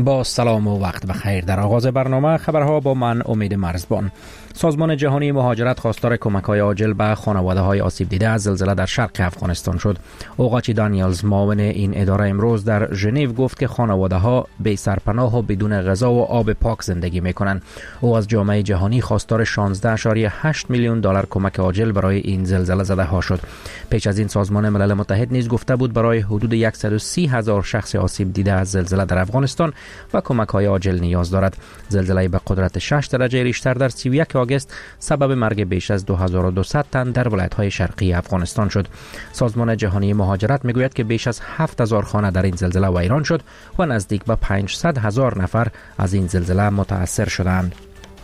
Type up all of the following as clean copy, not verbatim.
با سلام و وقت بخیر. در آغاز برنامه خبرها با من امید مرزبان. سازمان جهانی مهاجرت خواستار کمک‌های عاجل به خانواده‌های آسیب دیده از زلزله در شرق افغانستان شد. اوقاچی دانیلز معاون این اداره امروز در ژنو گفت که خانواده‌ها بی سرپناه و بدون غذا و آب پاک زندگی می‌کنند. او از جامعه جهانی خواستار 16.8 میلیون دلار کمک عاجل برای این زلزله زده‌ها شد. پیش از این سازمان ملل متحد نیز گفته بود برای حدود 130,000 شخص آسیب دیده از زلزله در افغانستان و کمک‌های عاجل نیاز دارد. زلزله به قدرت 6 درجه ریشتر در 31 آگوست سبب مرگ بیش از 2200 تن در ولایت‌های شرقی افغانستان شد. سازمان جهانی مهاجرت میگوید که بیش از 7000 خانه در این زلزله ویران شد و نزدیک به 500,000 نفر از این زلزله متاثر شدند.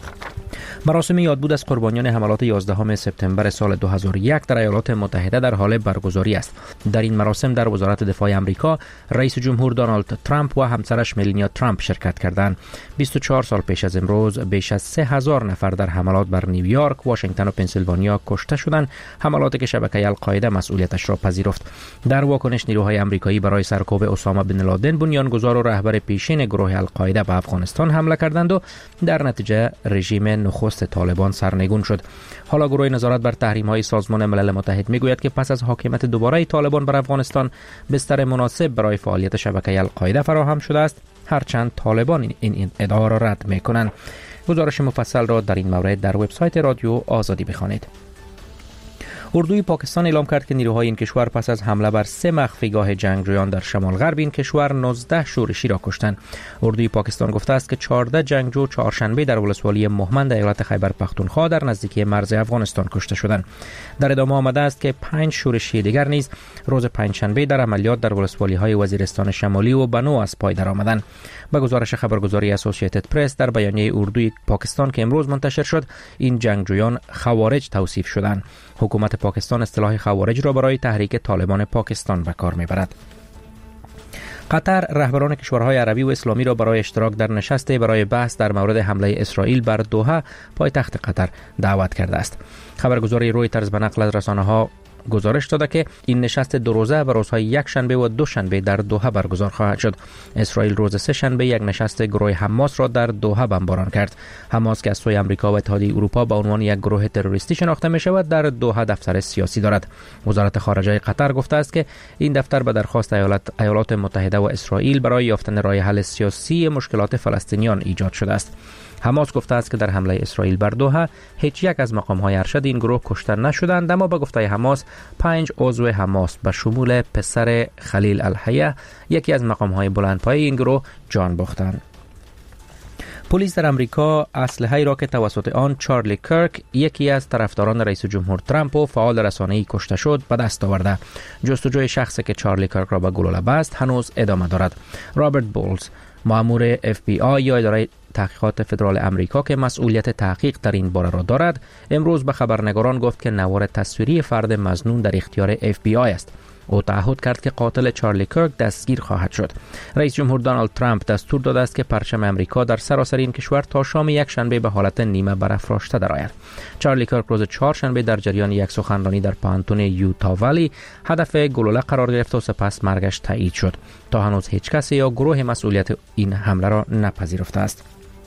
مراسم یادبود از قربانیان حملات 11 سپتامبر سال 2001 در ایالات متحده در حال برگزاری است. در این مراسم در وزارت دفاع آمریکا رئیس جمهور دونالد ترامپ و همسرش ملانیا ترامپ شرکت کردند. 24 سال پیش از امروز بیش از 3000 نفر در حملات بر نیویورک، واشنگتن و پنسیلوانیا کشته شدند، حملاتی که شبکه القاعده مسئولیتش را پذیرفت. در واکنش نیروهای آمریکایی برای سرکوب اسامه بن لادن، بنیانگذار و رهبر پیشین گروه القاعده به افغانستان حمله کردند و در نتیجه رژیم نخست طالبان سرنگون شد. حالا گروه نظارت بر تحریم‌های سازمان ملل متحد میگوید که پس از حاکمیت دوباره طالبان بر افغانستان بستر مناسب برای فعالیت شبکه القاعده فراهم شده است، هرچند طالبان این ادعا را رد می‌کنند. گزارش مفصل را در این مورد در وبسایت رادیو آزادی بخوانید. اردوی پاکستان اعلام کرد که نیروهای این کشور پس از حمله بر 3 مخفیگاه جنگجویان در شمال غرب این کشور 19 شورشی را کشتند. اردوی پاکستان گفته است که 14 جنگجو چهارشنبه در ولسوالی مهمند ایالت خیبر پختونخوا در نزدیکی مرز افغانستان کشته شدند. در ادامه آمده است که 5 شورشی دیگر نیز روز پنجشنبه در عملیات در ولسوالی‌های وزیرستان شمالی و بنو از پای درآمدند. به گزارش خبرگزاری اسوسییتد پرس در بیانیه اردوی پاکستان که امروز منتشر شد، این جنگجویان خوارج توصیف شدند. حکومت پاکستان اصطلاح خوارج را برای تحریک طالبان پاکستان به کار میبرد. قطر رهبران کشورهای عربی و اسلامی را برای اشتراک در نشستی برای بحث در مورد حمله اسرائیل بر دوحه پایتخت قطر دعوت کرده است. خبرگزاری رویترز به نقل از رسانه‌ها گزارش داده که این نشست 2 روزه و روزهای یک شنبه و 2 شنبه در دوحه برگزار خواهد شد. اسرائیل روز 3 شنبه یک نشست گروه حماس را در دوحه بمباران کرد. حماس که از سوی آمریکا و اتحادیه اروپا به عنوان یک گروه تروریستی شناخته می شود، در دوحه دفتر سیاسی دارد. وزارت خارجه قطر گفته است که این دفتر به درخواست ایالات متحده و اسرائیل برای یافتن راه حل سیاسی مشکلات فلسطینیان ایجاد شده است. حماس گفته است که در حمله اسرائیل بر دوحه هیچ یک از مقام‌های ارشد این گروه کشته نشدند، اما به گفته حماس 5 عضو حماس به شمول پسر خلیل الحیه، یکی از مقام‌های بلندپایه این گروه، جان باختند. پلیس در امریکا اسلحه‌ای را که توسط آن چارلی کرک، یکی از طرفداران رئیس جمهور ترامپ و فعال رسانه‌ای کشته شد، به دست آورده. جستجوی شخصی که چارلی کرک را به گلوله بست هنوز ادامه دارد. رابرت بولز، مأمور FBI یا اداره تحقیقات فدرال امریکا که مسئولیت تحقیق در این باره را دارد، امروز به خبرنگاران گفت که نوار تصویری فرد مظنون در اختیار FBI است. او تعهد کرد که قاتل چارلی کرک دستگیر خواهد شد. رئیس جمهور دونالد ترامپ دستور داده است که پرچم امریکا در سراسر این کشور تا شام یک شنبه به حالت نیمه برافراشته درآید. چارلی کرک روز 4 شنبه در جریان یک سخنرانی در پانتون یوتا ولی هدف گلوله قرار گرفت و سپس مرگش تایید شد. تا هنوز هیچ کسی یا گروه مسئولیت این حمله را نپذیرفته است.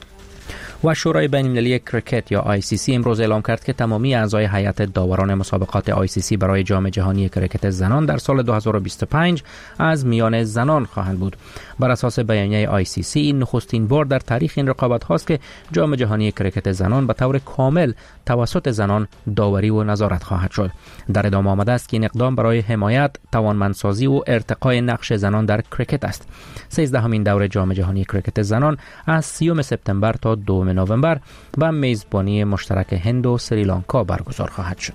و شورای بین‌المللی کریکت یا ICC امروز اعلام کرد که تمامی اعضای هیئت داوران مسابقات ICC برای جام جهانی کریکت زنان در سال 2025 از میان زنان خواهند بود. بر اساس بیانیه ICC این نخستین بار در تاریخ این رقابت هاست که جام جهانی کریکت زنان به طور کامل توسط زنان داوری و نظارت خواهد شد. در ادامه آمده است که این اقدام برای حمایت، توانمندسازی و ارتقای نقش زنان در کریکت است. 13مین دوره جام جهانی کریکت زنان از 30 سپتامبر تا 2 نوامبر با میزبانی مشترک هند و سریلانکا برگزار خواهد شد.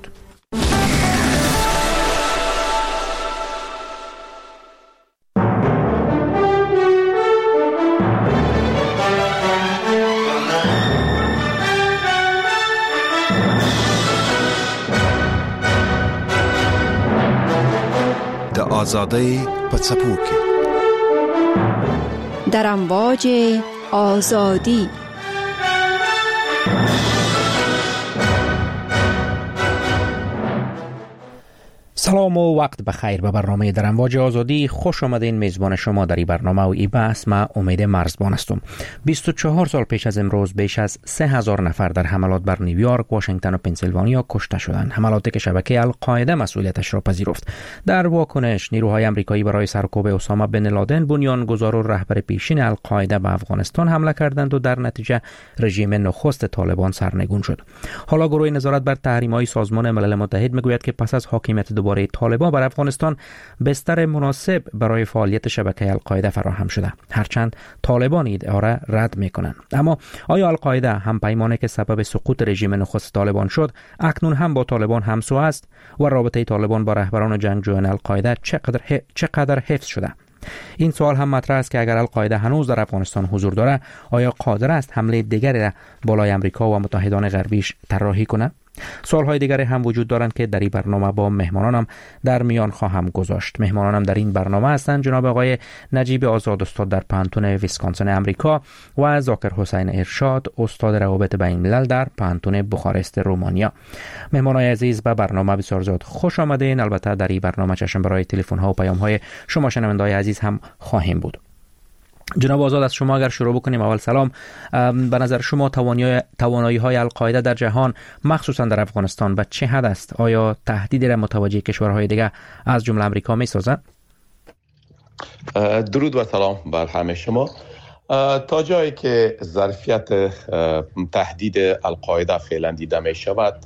د آزادۍ په څپو کې در امواج آزادی سلام و وقت بخیر به برنامه در امواج آزادی. خوش آمدین. میزبان شما در این برنامه و این بحث من امید مرزبان هستم. 24 سال پیش از امروز بیش از 3000 نفر در حملات بر نیویورک، واشنگتن و پنسیلوانیا کشته شدند. حملاتی که شبکه القاعده مسئولیتش را پذیرفت. در واکنش نیروهای آمریکایی برای سرکوب اسامه بن لادن، بنیانگذار و رهبر پیشین القاعده به افغانستان حمله کردند و در نتیجه رژیم نخست طالبان سرنگون شد. حالا گروه نظارت بر تحریم‌های سازمان ملل متحد میگوید که پس از حاکمیت دوباره طالبان بر افغانستان بستر مناسب برای فعالیت شبکه القاعده فراهم شده، هرچند طالبان این ادعا را رد میکنند. اما آیا القاعده هم پیمانی که سبب سقوط رژیم نخست طالبان شد اکنون هم با طالبان همسو است و رابطه طالبان با رهبران جنگجویان القاعده چقدر حفظ شده؟ این سوال هم مطرح است که اگر القاعده هنوز در افغانستان حضور داره، آیا قادر است حمله دیگری را بالای امریکا و متحدان غربیش طراحی کنه؟ سوالهای دیگری هم وجود دارند که در این برنامه با مهمانانم در میان خواهم گذاشت. مهمانانم در این برنامه هستند جناب آقای نجیب آزاد، استاد در پانتون ویسکانسن امریکا، و ذاکر حسین ارشاد، استاد روابط بین الملل در پانتون بخارست رومانیا. مهمانای عزیز به برنامه بسیار زیاد خوش آمدین. البته در این برنامه چشم برای تلفن ها و پیام های شما شنوندگان عزیز هم خواهیم بود. جناب آزاد، از شما اگر شروع بکنیم. اول سلام. به نظر شما توانایی های القاعده در جهان مخصوصا در افغانستان به چه حد است؟ آیا تهدیدی را متوجه کشورهای دیگه از جمله امریکا می سازد؟ درود و سلام بر همه شما. تا جایی که ظرفیت تهدید القاعده فعلا دیده می شود،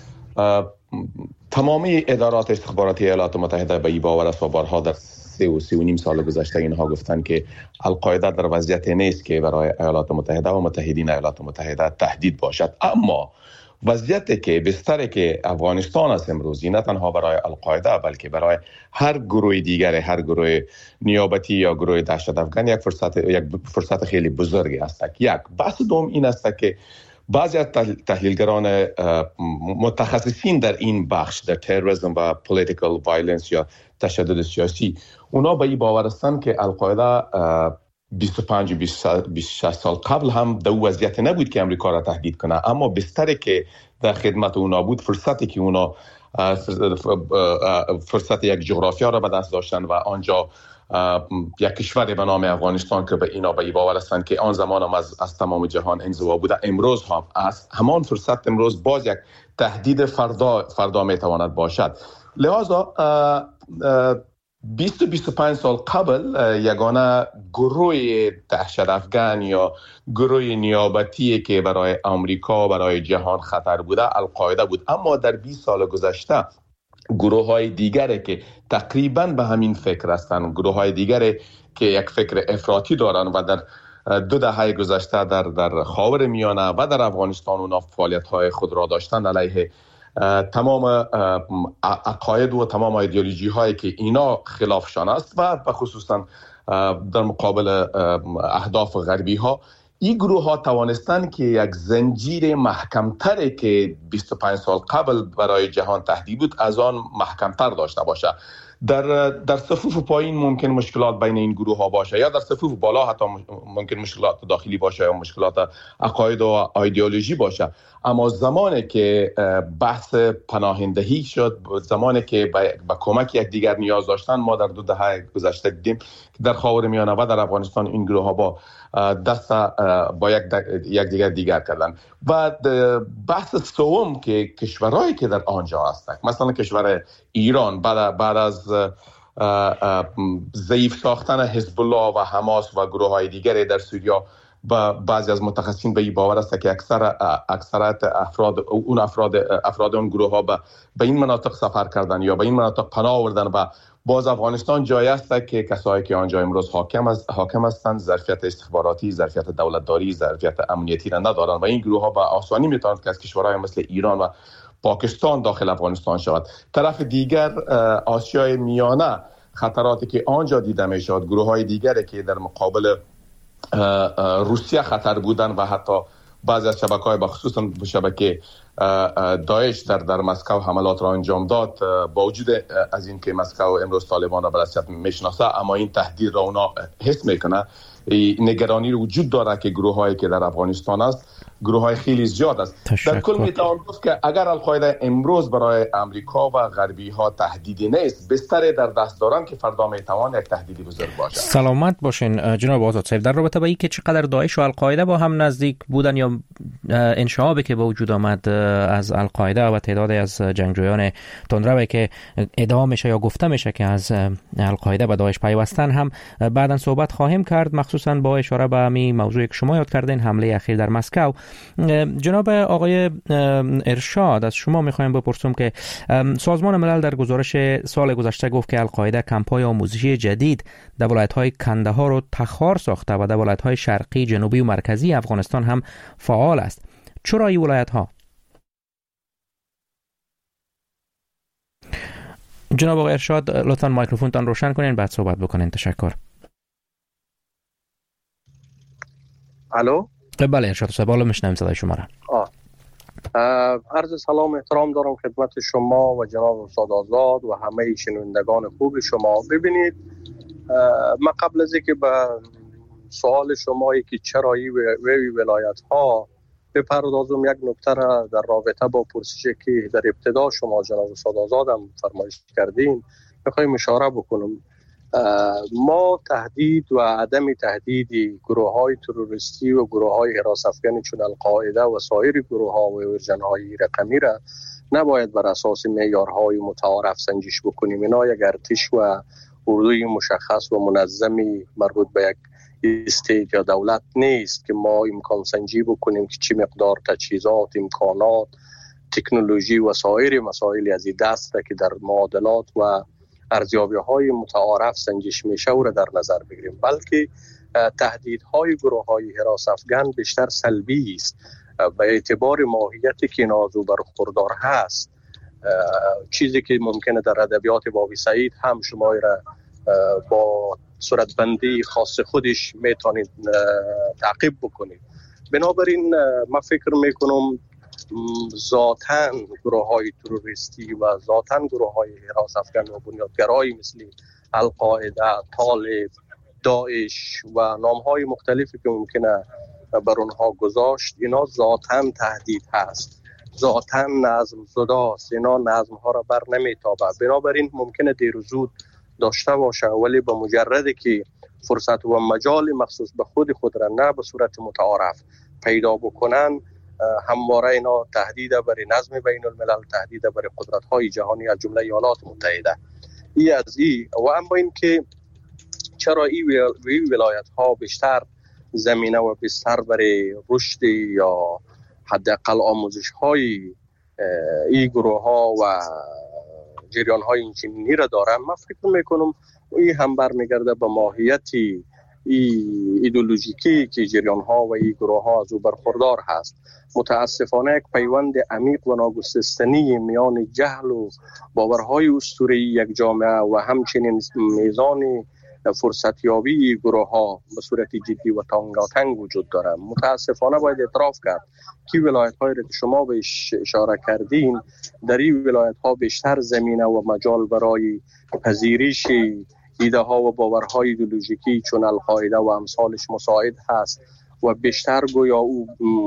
تمامی ادارات استخباراتی ایالات متحده به این باور است و بارها در 3.5 سال گذشته اینها گفتن که القاعده در وضعیت نیست که برای ایالات متحده و متحدین ایالات متحده تهدید باشد. اما وضعیتی که بستری که افغانستان است امروز، نه تنها برای القاعده بلکه برای هر گروه دیگر، هر گروه نیابتی یا گروه دهشت افغان یک فرصت خیلی بزرگی است. یک بحث دوم این است که بعضی از تحلیلگران متخصصین در این بخش، در تروریسم و پولیتیکال وایلنس یا تشدد سیاسی، اونا به این باور هستند که القاعده 25-26 سال قبل هم در وضعیت نبود که امریکا را تهدید کنه، اما بستری که در خدمت اونا بود، فرصتی که اونا فرصت یک جغرافیا را به دست داشتن و آنجا یک کشور به نام افغانستان که به اینا به باور هستند که آن زمان هم از تمام جهان انزوا بوده، امروز هم است. همان فرصت امروز باز یک تهدید فردا میتواند باشد. لذا 20-25 سال قبل یگانه گروه دهشت افغان یا گروه نیابتی که برای آمریکا و برای جهان خطر بوده القاعده بود. اما در 20 سال گذشته گروه های دیگری که تقریبا به همین فکر هستند، گروه های دیگری که یک فکر افراطی دارند و در 2 دهه گذشته در خاور میانه و در افغانستان اونا فعالیت های خود را داشتند علیه تمام عقاید و تمام ایدئولوژی هایی که اینا خلافشان است و خصوصا در مقابل اهداف غربی ها. این گروه ها توانستند که یک زنجیر محکمتری که 25 سال قبل برای جهان تهدید بود از آن محکمتر داشته باشه. در صفوف پایین ممکن مشکلات بین این گروه ها باشه، یا در صفوف بالا حتی ممکن مشکلات داخلی باشه یا مشکلات عقاید و ایدئولوژی باشه. اما زمانی که بحث پناهندگی شد، زمانی که به کمک یکدیگر نیاز داشتن، ما در 2 دهه گذشته دیدیم که در خاورمیانه و در افغانستان این گروه ها با دست با یک دیگر کردن. و بحث سوم که کشورهایی که در آنجا هستند، مثلا کشور ایران بعد از ضعیف ساختن حزب الله و حماس و گروه های دیگری در سوریه، با بعضی از متخصصین به این باور است که اکثریت افراد اون گروه ها به این مناطق سفر کردن یا به این مناطق پناه آوردن و باز افغانستان جایی است که کسایی که آنجا امروز حاکم هستند ظرفیت استخباراتی، ظرفیت دولتداری، ظرفیت امنیتی را ندارند و این گروه ها به آسانی میتوانند که از کشورهای مثل ایران و پاکستان داخل افغانستان شود. طرف دیگر آسیای میانه، خطراتی که آنجا دیده میشد، گروه های دیگری که در مقابل روسیه خطر بودن و حتی بعضی از شبکه‌های بخصوصا شبکه داعش در مسکو حملات را انجام داد. با وجود از این که مسکو امروز طالبان را به رسمیت میشناسه، اما این تهدید را اونا حس میکنه. نگرانی وجود داره که گروه‌هایی که در افغانستان است گروه‌های خیلی زیاد است. در کل میتوان گفت که اگر القاعده امروز برای امریکا و غربی ها تهدیدی نیست، بستر در دست دارن که فردا میتوان یک تهدیدی بزرگ باشد. سلامت باشین جناب آزاد صاحب. در رابطه با اینکه چقدر داعش و القاعده با هم نزدیک بودن یا انشعابی که به وجود آمد از القاعده و تعدادی از جنگجویان تندروی که ادعا میشه یا گفته میشه که از القاعده به داعش پیوستن هم بعداً صحبت خواهیم کرد، مخصوصاً با اشاره به همین موضوعی که شما یاد کردین، حمله اخیر در مسکو. جناب آقای ارشاد، از شما میخوایم بپرسم که سازمان ملل در گزارش سال گذشته گفت که القاعده کمپ‌های آموزشی جدید در ولایت‌های کندهار و تخار ساخته و در ولایت‌های شرقی، جنوبی و مرکزی افغانستان هم فعال است. چرا این ولایت‌ها؟ جناب آقای ارشاد لطفاً مایکروفونتان روشن کنین بعد صحبت بکنین. تشکر. الو. بله ارشاد صاحب، حالا میشنویم صدای شما را. عرض سلام احترام دارم خدمت شما و جناب استاد آزاد و همه شنوندگان خوب شما. ببینید، من قبل از اینکه به سوال شمایی که چرا این ولایت ها بپردازم، یک نکته را در رابطه با پرسشی که در ابتدا شما جناب استاد آزاد هم فرمایش کردین میخوایم اشاره بکنم. ما تهدید و عدم تهدید گروه‌های تروریستی و گروه‌های حراس افکن چون القاعده و سایر گروه‌ها و ارجن‌های رقمی را نباید بر اساس معیارهای متعارف سنجش بکنیم. اینا یک ارتش و اردوی مشخص و منظمی مربوط به یک استیت یا دولت نیست که ما امکان سنجی بکنیم که چی مقدار تجهیزات، امکانات، تکنولوژی و سایر مسائلی از این دست که در معادلات و ارزیابی‌های متعارف سنجش میشه و را در نظر بگیریم، بلکه تهدیدهای گروه‌های حراس افکن بیشتر سلبی است به اعتبار ماهیتی که نازو برخوردار هست. چیزی که ممکنه در ادبیات بابی سعید هم شما را با صورتبندی خاص خودش میتونید تعقیب بکنید. بنابراین من فکر میکنم ذاتاً گروه‌های تروریستی و ذاتاً گروه‌های حراس افکن و بنیادگرایی مثل القاعده، طالب، داعش و نام‌های مختلفی که ممکنه بر اونها گذاشت، اینا ذاتاً تهدید هست، ذاتاً نظم زداست، اینا نظم‌ها را بر نمیتابه. بنابراین ممکنه دیر و زود داشته باشه، ولی به مجردی که فرصت و مجال مخصوص به خود را نه به صورت متعارف پیدا بکنن، همواره اینا تهدید برای نظم بین الملل، تهدید برای قدرت‌های جهانی از جمله ایالات متحده. ای از ای و اما این که چرا این ولایت‌ها بیشتر زمینه و بیشتر برای رشد یا حداقل آموزش‌های این گروه‌ها و جریان‌های اینچنینی را دارن، من فکر می‌کنم این هم برمیگرده به ماهیتی ایدئولوژیکی که جریان‌ها و این گروه‌ها از او برخوردار هست. متاسفانه یک پیوند عمیق و ناگسستنی میان جهل و باورهای اسطوره‌ای یک جامعه و همچنین میزان فرصتیابی گروه‌ها به صورت جدی و تنگاتنگ وجود دارد. متاسفانه باید اعتراف کرد که ولایت‌هایی را که شما بهش اشاره کردین، در این ولایت‌ها بیشتر زمینه و مجال برای پذیرش ایده ها و باورهای ایدئولوژیکی چون القاعده و امثالش مساعد هست و بیشتر گویا او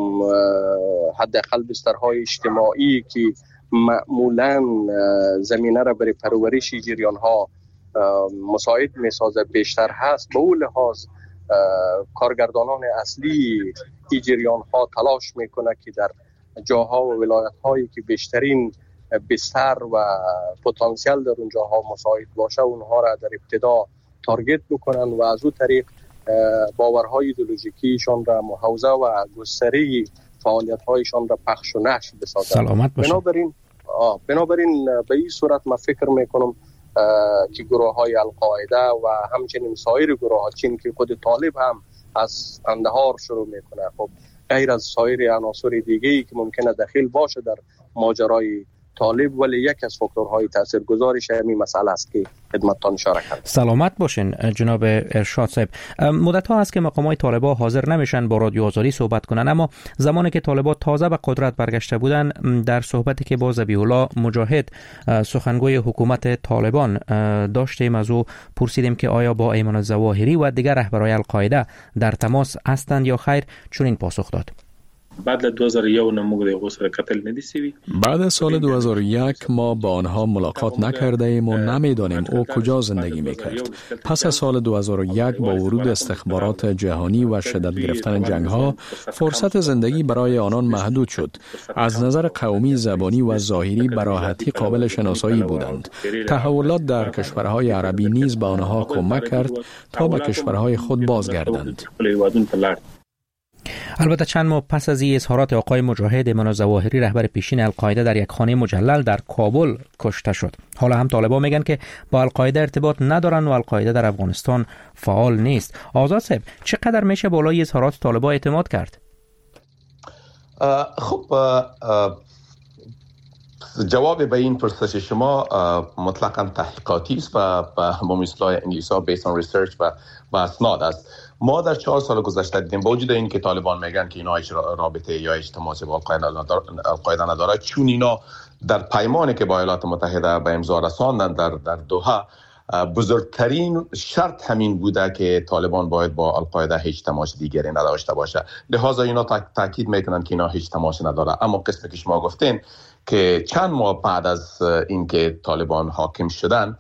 حداقل بسترهای اجتماعی که معمولاً زمینه را برای پرورش جریان ها مساعد میسازه بیشتر هست. به اون لحاظ کارگردانان اصلی این جریان ها تلاش میکنه که در جاها و ولایت هایی که بیشترین بستر و پتانسیل در اونجاها مساعد باشه اونها را در ابتدا تارگت بکنن و از اون طریق باورهای ایدئولوژیکیشان را محوزه و گستری فعالیت‌هایشان را پخش و نشر بسازند. بنابراین به این صورت من فکر میکنم که گروه‌های القاعده و همچنین سایر گروه‌ها، چین که خود طالب هم از قندهار شروع میکنه، خب غیر از سایر عناصر دیگه‌ای که ممکنه دخیل باشه در ماجرای طالب، ولی یک از فاکتورهای تاثیرگذارش همین مسئله است که خدمتتان اشاره کردم. سلامت باشین جناب ارشاد صاحب. مدت‌ها هست که مقامات طالبان حاضر نمیشن با رادیو آزادی صحبت کنن، اما زمانی که طالبان تازه به قدرت برگشته بودن، در صحبتی که با ذبیح الله مجاهد سخنگوی حکومت طالبان داشتیم، از او پرسیدیم که آیا با ایمان الظواهری و دیگر رهبران القاعده در تماس هستند یا خیر. چنین پاسخ داد: بعد از 2001 نموږ د غوسره قتل ندی سوی. بعد از سال 2001 ما با آنها ملاقات نکرده ایم و نمیدانیم او کجا زندگی میکرد. پس از سال 2001 با ورود استخبارات جهانی و شدت گرفتن جنگ ها فرصت زندگی برای آنان محدود شد. از نظر قومی، زبانی و ظاهری به راحتی قابل شناسایی بودند. تحولات در کشورهای عربی نیز به آنها کمک کرد تا به کشورهای خود بازگردند. البته چند ماه پس از این اظهارات آقای مجاهد، ایمان ظواهری رهبر پیشین القاعده در یک خانه مجلل در کابل کشته شد. حالا هم طالبان میگن که با القاعده ارتباط ندارن و القاعده در افغانستان فعال نیست. آزاد صاحب، چقدر میشه بالای اظهارات طالبان اعتماد کرد؟ خب جواب به این پرسش شما مطلقاً تحقیقاتی است و با اصطلاح انگلیسی ها based on research و اسناد است. ما در 4 سال گذشته دیدیم با وجود اینکه طالبان میگن که اینا هیچ رابطه یا هیچ تماسی با القاعده نداره، چون اینا در پیمانی که با ایالات متحده به امضا رساندن در دوحه، بزرگترین شرط همین بوده که طالبان باید با القاعده هیچ تماس دیگری نداشته باشه. لذا اینا تاکید میکنن که اینا هیچ تماسی نداره. اما قسمی که شما گفتین که چند ماه بعد از اینکه طالبان حاکم شدن،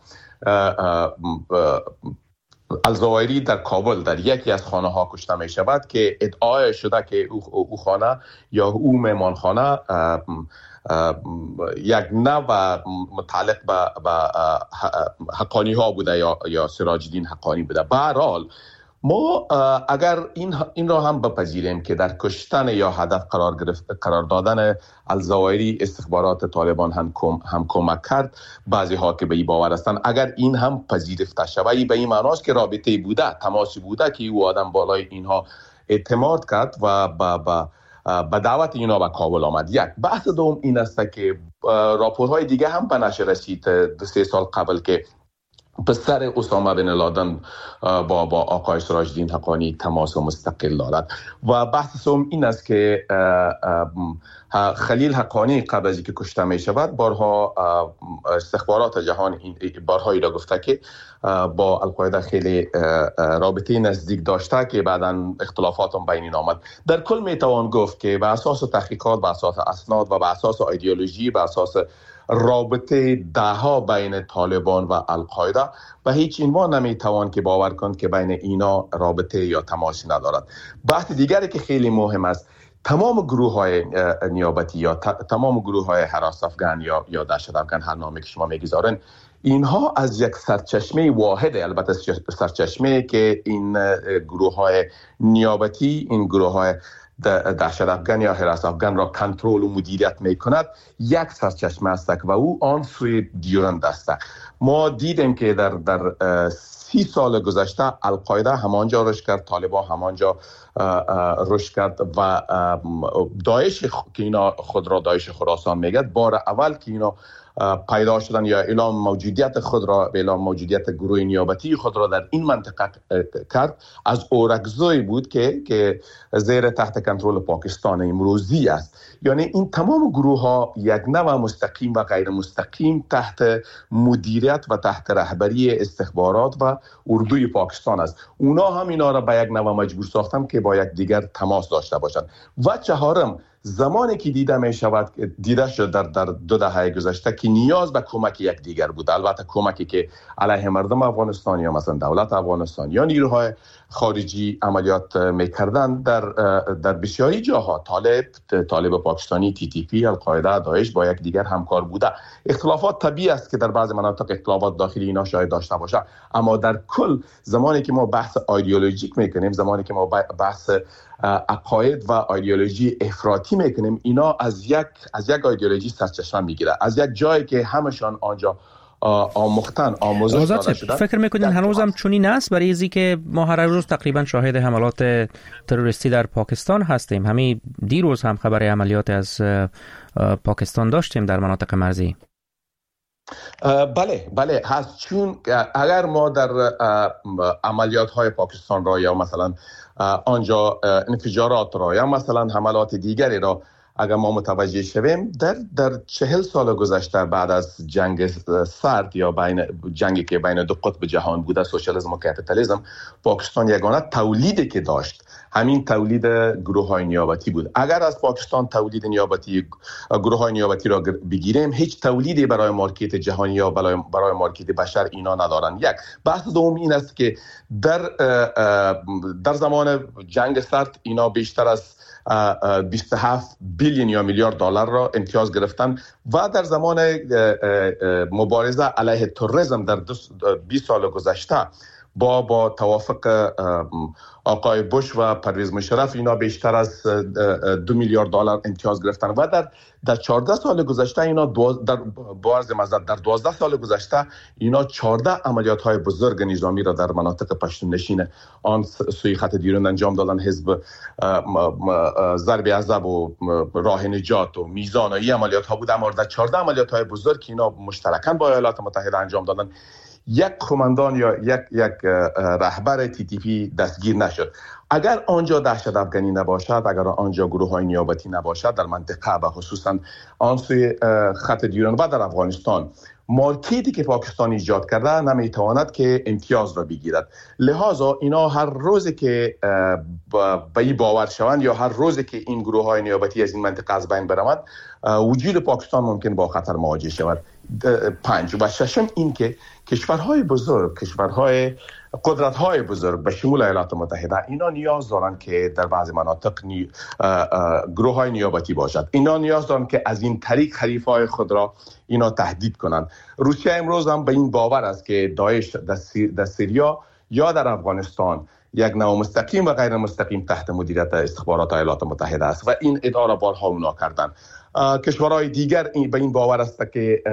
الظواهری در کابل در یکی از خانه ها کشته می شود که ادعا شده که او خانه یا او مهمانخانه یک نوع متعلق به حقانی ها بوده یا سراج الدین حقانی بوده. به هر حال ما اگر این را هم بپذیریم که در کشتن یا هدف قرار دادن الظواهری استخبارات طالبان هم کمک کرد، بعضی ها که به این باور هستند، اگر این هم پذیرفته شود، به این معناست که رابطه بوده، تماسی بوده که او آدم بالای اینها اعتماد کرد و به دعوت اینا به کابل آمد. یک بحث دوم این است که راپورهای دیگه هم به نشر رسید 2-3 سال قبل که پسر اسامه بن لادن با آقای سراج الدین حقانی تماس مستقل دارد. و بحث سوم این است که خلیل حقانی قبل از اینکه کشته می شود بارها استخبارات جهان بارهایی را گفته که با القاعده خیلی رابطه نزدیک داشته که بعداً اختلافات هم بین آمد. در کل می توان گفت که به اساس تحقیقات، به اساس اسناد و به اساس ایدئولوژی، به اساس رابطه دهها بین طالبان و القاعده و هیچ عنوان نمیتوان که باور کند که بین اینا رابطه یا تماسی ندارد. بحث دیگری که خیلی مهم است، تمام گروه های نیابتی یا تمام گروه های هراس افغان یا دهشت افغان، هر نامی که شما میگذارن، اینها از یک سرچشمه واحده، البته سرچشمه که این گروه های نیابتی، این گروه های دهشت افغان یا هراس افغان را کنترل و مدیریت می کند، یک سرچشمه است و او آن سوی دیورند است. ما دیدیم که در 30 سال گذشته القاعده همانجا رشد کرد، طالبان همانجا رشد کرد و داعش که اینا خود را داعش خراسان میگد، بار اول که اینا پیدا شدن یا اعلام موجودیت خود را، اعلام موجودیت گروه نیابتی خود را در این منطقه کرد، از اورکزوی بود که زیر تحت کنترل پاکستان امروزی است. یعنی این تمام گروه ها یک نوع مستقیم و غیر مستقیم تحت مدیریت و تحت رهبری استخبارات و اردوی پاکستان است. اونا هم اینا را به یک نوع مجبور ساختن که با یک دیگر تماس داشته باشند. و چهارم، زمانی که دیده شد در 2 دهه گذشته که نیاز به کمک یک دیگر بود، البته کمکی که علیه مردم افغانستان یا مثلا دولت افغانستان یا نیروهای خارجی عملیات میکردن، در بسیاری جاها طالب پاکستانی، TTP، القاعده، داعش با یک دیگر همکار بوده. اختلافات طبیعی است که در بعض مناطق اختلافات داخلی اینا شاید داشته باشه، اما در کل زمانی که ما بحث ایدئولوژیک میکنیم، زمانی که ما بحث عقاید و ایدئولوژی افراطی میکنیم، اینا از یک ایدئولوژی سرچشمه میگیره، از یک جایی که همشان آنجا آموزش داده شده. فکر میکنین هنوزم چنین است؟ برای ازی که ما هر روز تقریبا شاهد حملات تروریستی در پاکستان هستیم. همین دیروز هم خبر عملیات از پاکستان داشتیم در مناطق مرزی. بله هست، چون اگر ما در عملیات های پاکستان را یا مثلا آنجا انفجارات را یا مثلا حملات دیگری را اگر ما متوجه شویم، در 40 سال گذشته بعد از جنگ سرد یا جنگی که بین 2 قطب جهان بوده، سوشالیسم و کپیتالیسم، پاکستان یگانه تولیدی که داشت همین تولید گروه‌های نیابتی بود. اگر از پاکستان تولید نیابتی گروه‌های نیابتی را بگیریم، هیچ تولیدی برای مارکت جهانی یا برای مارکت بشر اینا ندارن. یک بحث دوم این است که در زمان جنگ سرد اینا بیشتر از 27 بیلیون یا میلیارد دلار را امتیاز گرفتن و در زمان مبارزه علیه تروریسم در 20 سال گذشته با توافق آقای بوش و پرویز مشرف اینا بیشتر از 2 میلیارد دلار امتیاز گرفتن و در 14 سال گذشته اینا در 12 سال گذشته اینا 14 عملیات های بزرگ نظامی را در مناطق پشتون نشین آن سوی خط دیرون انجام دادن. حزب ضرب عزب و راه نجات و میزان و این عملیات ها بود، اما در 14 عملیات های بزرگ که اینا مشترکاً با ایالات متحده انجام دادن، یک کماندان یا یک رهبر TTP دستگیر نشد. اگر آنجا دهشت افغانی نباشد، اگر آنجا گروه‌های نیابتی نباشد در منطقه و خصوصا آن سوی خط دیران و در افغانستان، مارکتی که پاکستان ایجاد کرده نمیتواند که امتیاز را بگیرد. لذا اینا هر روزی که به این باور شوند یا هر روزی که این گروه‌های نیابتی از این منطقه از بین برود، وجود پاکستان ممکن با خطر مواجه شود. 5 و 6 این که کشورهای بزرگ، قدرت‌های بزرگ به شمول ایالات متحده اینا نیاز دارن که در بعض مناطق گروه‌های نیابتی باشد. اینا نیاز دارن که از این طریق حریفای خود را اینا تهدید کنند. روسیه امروز هم به این باور است که داعش در سوریا یا در افغانستان یک نوع مستقیم و غیر مستقیم تحت مدیریت استخبارات ایالات متحده است و این ادعا را بارها اونا کردن. کشورهای دیگر به این باور است که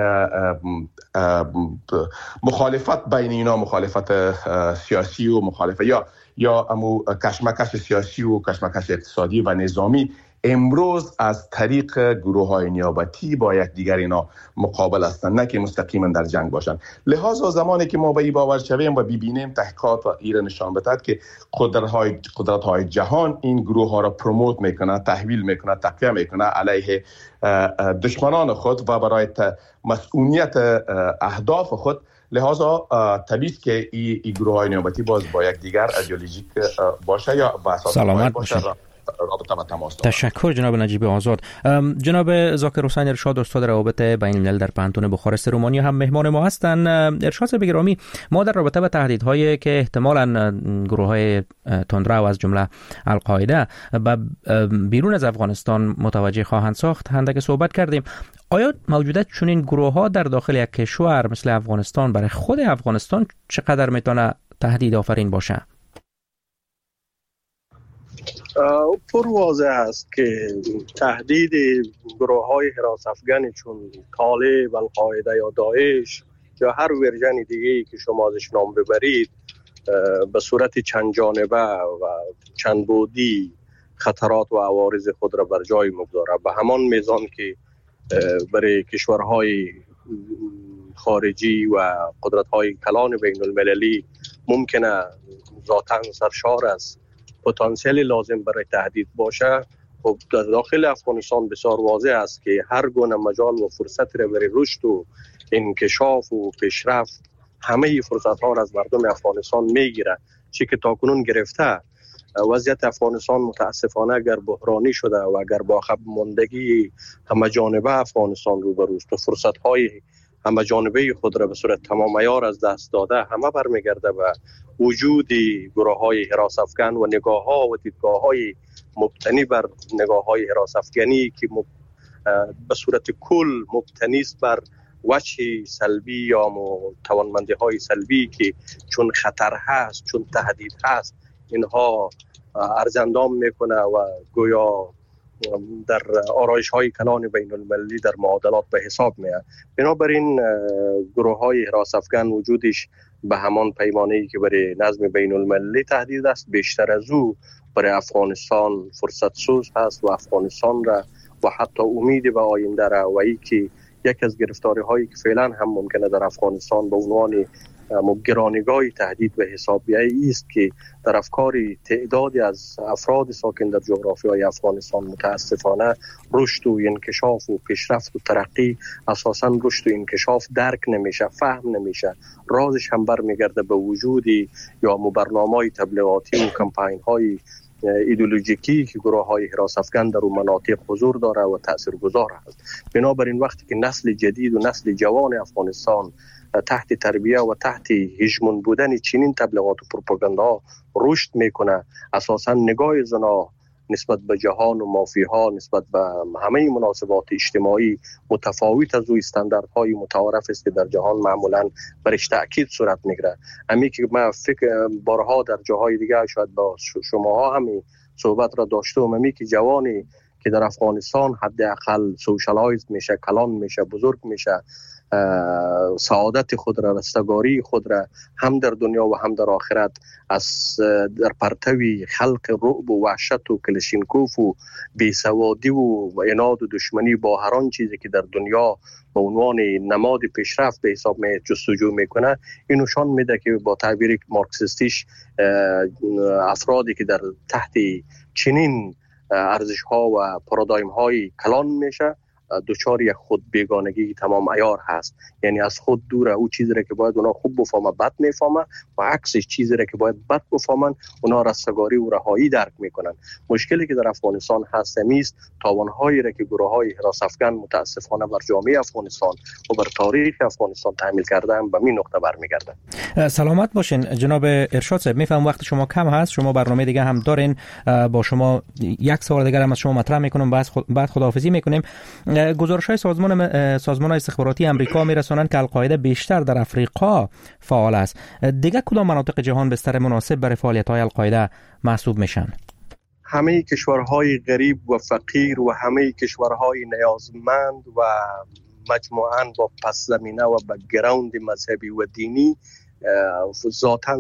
مخالفت بین اینا، مخالفت سیاسی و مخالفت یا کشمکش سیاسی و کشمکش اقتصادی و نظامی امروز از طریق گروه‌های نیابتی با یک دیگر اینا مقابل هستند، نه که مستقیما در جنگ باشند. لذا زمانی که ما به این باور شویم و ببینیم تحقیقات و ایران نشان بدهد که قدرت‌های جهان این گروه‌ها را پروموت میکنه، تحویل میکنه، تقویه میکنه علیه دشمنان خود و برای مسئولیت اهداف خود، لذا طبیعی است که این گروه‌های نیابتی باز با یک دیگر ایدئولوژیک باشه یا با اساس سلامت باشه. تشکر جناب نجیب آزاد. جناب ذاکر حسین ارشاد، استاد روابط بین الملل در پانتون بخارست رومانی هم مهمان ما هستند. ارشاد صاحب گرامی، ما در رابطه با تهدیدهایی که احتمالاً گروه‌های تندرو از جمله القاعده بیرون از افغانستان متوجه خواهند ساخت اندک صحبت کردیم. آیا موجودیت چنین گروه‌ها در داخل یک کشور مثل افغانستان برای خود افغانستان چقدر میتونه تهدید آفرین باشه؟ پر واضح است که تهدید گروه‌های حراس افغانی چون طالب، القاعده یا داعش یا هر ورژن دیگه‌ای که شما ازش نام ببرید به صورت چند جانبه و چند بعدی خطرات و عوارض خود را بر جای می‌گذارد. به همان میزان که برای کشورهای خارجی و قدرت‌های کلان بین المللی ممکنه ذاتاً سرشار از پتانسیل لازم برای تهدید باشه، خب در داخل افغانستان بسیار واضح است که هر گونه مجال و فرصت را برای رشد و انکشاف و پیشرفت همه فرصت ها را از مردم افغانستان میگیره. چی که تاکنون گرفته وضعیت افغانستان متاسفانه اگر بحرانی شده و اگر با خب ماندگی همه جانبه افغانستان روبروست و فرصت های همه جانبه خود را به صورت تمام عیار از دست داده، همه برمیگرده به وجود گروه‌های حراس افغان و نگاه‌ها و دیدگاه‌های مبتنی بر نگاه‌های حراس افغانی که به صورت کل مبتنی است بر وجه سلبی یا توانمندی‌های سلبی که چون خطر هست، چون تهدید هست، اینها ارزندام میکنه و گویا در آرایش‌های کلان بین المللی در معادلات به حساب میاد. بنابراین گروه‌های حراس افغان وجودش به همان پیمانه‌ای که برای نظم بین المللی تهدید است، بیشتر از او برای افغانستان فرصت سوز هست و افغانستان را و حتی امید به آینده را و ای که یک از گرفتاری‌هایی که فعلا هم ممکنه در افغانستان به عنوان گرانیگاه تهدید به حساب بیاید است که در افکار تعدادی از افراد ساکن در جغرافیای افغانستان متاسفانه رشد و انکشاف و پیشرفت و ترقی اساساً رشد و انکشاف درک نمیشه، فهم نمیشه. رازش هم برمیگرده به وجودی یا برنامه‌های تبلیغاتی و کمپاین‌های ایدئولوژیکی که گروه‌های حراس افکن در اون مناطق حضور داره و تاثیرگذار است. بنابراین وقتی که نسل جدید و نسل جوان افغانستان تحت تربیه و تحت هژمون بودن چنین تبلیغات و پروپاگاندا رشد میکنه، اساسا نگاه زنا نسبت به جهان و مافیاها، نسبت به همه مناسبات اجتماعی متفاوت از او استانداردهای متعارف است که در جهان معمولا برش تاکید صورت میگیره. همین که من فکر بارها در جاهای دیگه شاید با شماها همین صحبت را داشتم، همین که جوانی که در افغانستان حداقل سوشالایز میشه، کلان میشه، بزرگ میشه، سعادت خود را، رستگاری خود را هم در دنیا و هم در آخرت از در پرتوی خلق رعب و وحشت و کلشینکوف و بیسوادی و عناد و دشمنی با هر آن چیزی که در دنیا به عنوان نماد پیشرفت به حساب جستجو میکنه، اینو نشان میده که با تعبیر مارکسیستیش افرادی که در تحت چنین ارزش ها و پارادایم های کلان میشه دوچار یک خود بیگانگی تمام عیار هست. یعنی از خود دوره، او چیزی را که باید اونا خوب بفهمه بد میفهمه و عکسش چیزی را که باید بد بفهمن اونا رستگاری و رهایی درک میکنن. مشکلی که در افغانستان هست است تاوانهایی را که گروه‌های حراس افکن متاسفانه بر جامعه افغانستان و بر تاریخ افغانستان تحمیل کردن به این نقطه برمیگرده. سلامت باشین جناب ارشاد صاحب. میفهم وقت شما کم هست، شما برنامه دیگه هم دارین، با شما یک سوال دیگه هم از شما مطرح میکنم، بعد خداحافظی میکنیم. گزارش‌های سازمان استخباراتی امریکا میرسونند که القاعده بیشتر در افریقا فعال است. دیگه کدام مناطق جهان بستر مناسب برای فعالیت‌های القاعده محسوب میشن؟ همه کشورهای غریب و فقیر و همه کشورهای نیازمند و مجموعاً با پس زمینه و بک‌گراند مذهبی و دینی ذاتاً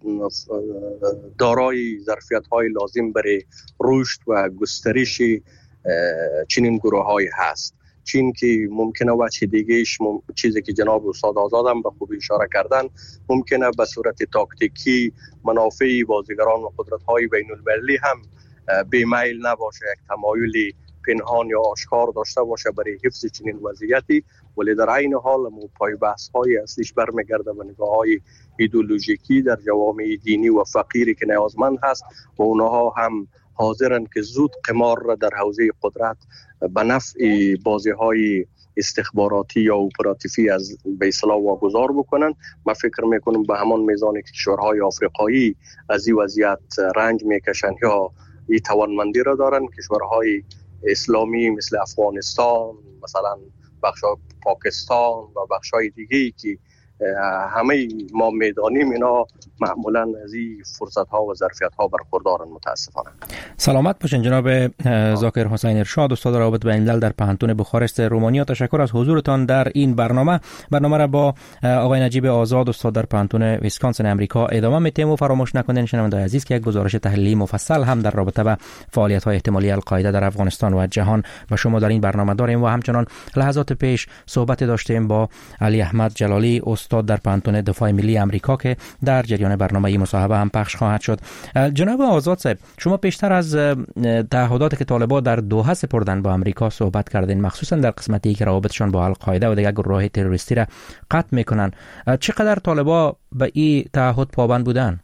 دارای ظرفیت‌های لازم برای رشد و گسترش چنین گروه‌های هست. چین که ممکنه وجه دیگهش چیزی که جناب استاد آزاد هم به خوبی اشاره کردن، ممکنه به صورت تاکتیکی منافع بازیگران و قدرت‌های بین‌المللی هم بیمیل نباشه، یک تمایلی پنهان یا آشکار داشته باشه برای حفظ چنین وضعیتی، ولی در عین حال پای بحث‌های اصلیش برمیگرده به نگاه‌های ایدئولوژیکی در جوامع دینی و فقیری که نیازمند هست و اونها هم حاضرن که زود قمار را در حوزه قدرت به نفع بازی‌های استخباراتی یا اپراتیفی از به اصطلاح واگذار بکنن. من فکر میکنم به همان میزانی که کشورهای آفریقایی از این وضعیت رنج میکشن یا این توانمندی را دارن، کشورهای اسلامی مثل افغانستان، مثلا بخشای پاکستان و بخشای دیگه‌ای که همه ما میدانیم اینا معمولا از این فرصت ها و ظرفیت ها برخوردارن. متاسفانه. سلامت باشین جناب ذاکر حسین ارشاد، استاد روابط بین الملل در پانتون بخارست رومانیا. تشکر از حضورتان در این برنامه را با آقای نجیب آزاد استاد در پانتون ویسکانسین امریکا ادامه میتیم و فراموش نکنین شنوندگان عزیز که یک گزارش تحلیلی مفصل هم در رابطه با فعالیت های احتمالی القاعده در افغانستان و جهان و شما در این برنامه داریم و همچنان لحظات پیش صحبت داشتیم با علی احمد جلالی استاد در پانتون دفاع ملی امریکا که در جریان برنامه مصاحبه هم پخش خواهد شد. جناب آزاد صاحب، شما پیشتر از تعهداتی که طالبان در دوحه سپردن با امریکا صحبت کردین، مخصوصا در قسمتی که روابطشان با القاعده و دیگر گروه‌های تروریستی را قطع میکنن. چقدر طالبان به این تعهد پابند بودن؟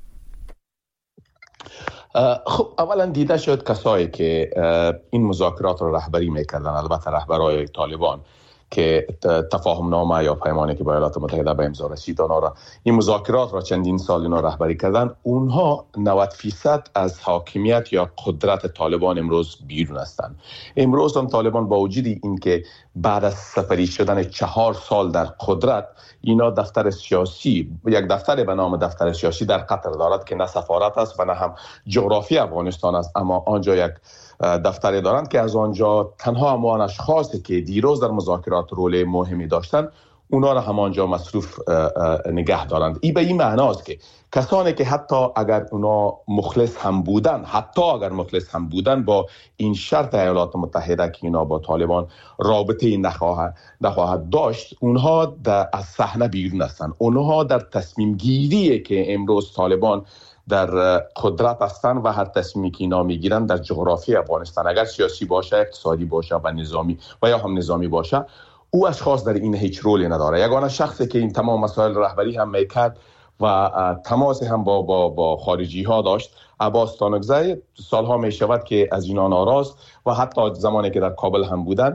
خب اولا دیده شد کسایی که این مذاکرات را رهبری میکردن، البته رهبرای طالبان که تفاهم نامه یا پیمانی که با ایالات متحده به امضا رسید این مذاکرات را چندین سال اینا رهبری کردن، اونها 90% از حاکمیت یا قدرت طالبان امروز بیرون هستند. امروز هم طالبان با وجود این که بعد از سپری شدن 4 سال در قدرت، اینا دفتر سیاسی، یک دفتر به نام دفتر سیاسی در قطر دارد که نه سفارت است و نه هم جغرافی افغانستان است، اما آنجا یک دفتری دارند که از آنجا تنها همان اشخاصی که دیروز در مذاکرات رول مهمی داشتن اونا را همانجا مصروف نگه دارند. این به این معناست که کسانی که حتی اگر اونا مخلص هم بودن با این شرط ایالات متحده که اینا با طالبان رابطه نخواهد داشت، اونها از صحنه بیرون هستند. اونها در تصمیم گیری که امروز طالبان در قدرت هستن و هر تصمیمی که اینا میگیرن در جغرافی افغانستان، اگر سیاسی باشه، اقتصادی باشه و نظامی و یا هم نظامی باشه، او اشخاص در این هیچ رولی نداره. یگانه شخصی که این تمام مسائل رهبری هم میکرد و تماس هم با خارجی ها داشت. عباس تانکزی سالها می شود که از اینا ناراض و حتی زمانی که در کابل هم بودن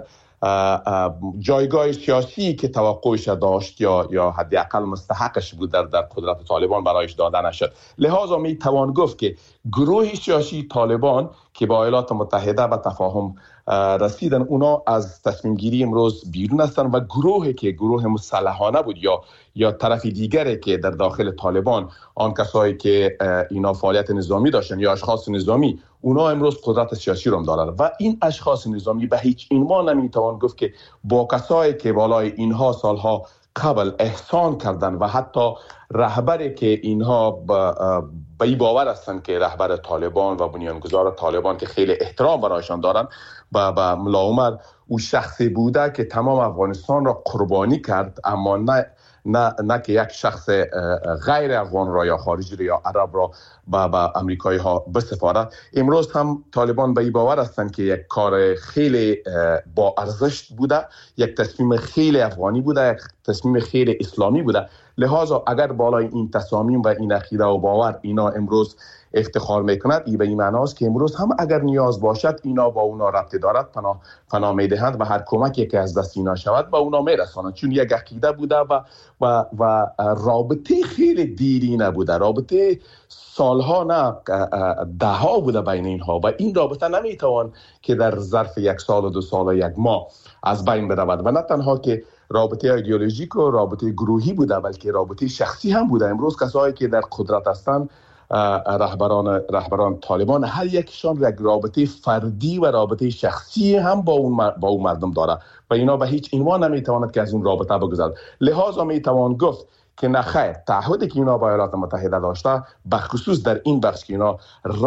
جایگاه سیاسی که توقعش داشت یا حداقل مستحقش بود در قدرت طالبان برایش داده نشد. لذا می توان گفت که گروه سیاسی طالبان که با ایالات متحده به تفاهم رسیدن، اونا از تصمیم گیری امروز بیرون هستن و گروه مسلحانه بود یا طرف دیگری که در داخل طالبان، آن کسایی که اینا فعالیت نظامی داشتن یا اشخاص نظامی، اونا امروز قدرت سیاسی رو دارن و این اشخاص نظامی به هیچ عنوان نمیتوان گفت که با کسایی که بالای اینها سالها قبل احسان کردن و حتی رهبری که اینها به این باور هستند که رهبر طالبان و بنیانگذار طالبان که خیلی احترام برایشان دارن، با ملا عمر او شخصی بوده که تمام افغانستان را قربانی کرد، اما نه که یک شخص غیر افغان را یا خارجی را یا عرب را با امریکایی ها بسپاره. امروز هم طالبان به این باور هستند که یک کار خیلی با ارزش بوده، یک تصمیم خیلی افغانی بوده، یک تصمیم خیلی اسلامی بوده. لذا اگر بالای این تصامیم و این عقیده و باور اینا امروز افتخار میکند، این به این معنی است که امروز هم اگر نیاز باشد اینا با اونا ربط دارد، پناه میدهند و هر کمکی که از دست اینا شود با اونا میرسانند، چون یک عقیده بوده و رابطه خیلی دیرینه بوده، رابطه سالها نه دهها بوده بین اینها و این رابطه نمیتوان که در ظرف 1 سال و 2 سال و 1 ماه از بین برود و نه تنها که رابطه ایدئولوژیک و رابطه گروهی بوده بلکه رابطه شخصی هم بوده. امروز کسایی که در قدرت هستند، رهبران طالبان، هر یکشان یک رابطه فردی و رابطه شخصی هم با اون مردم داره و اینا به هیچ عنوان نمیتواند که از اون رابطه بگذرد. لذا میتوان گفت که نه خیر، تعهدی که اینا با ایالات متحده داشته بخصوص در این بخش که اینا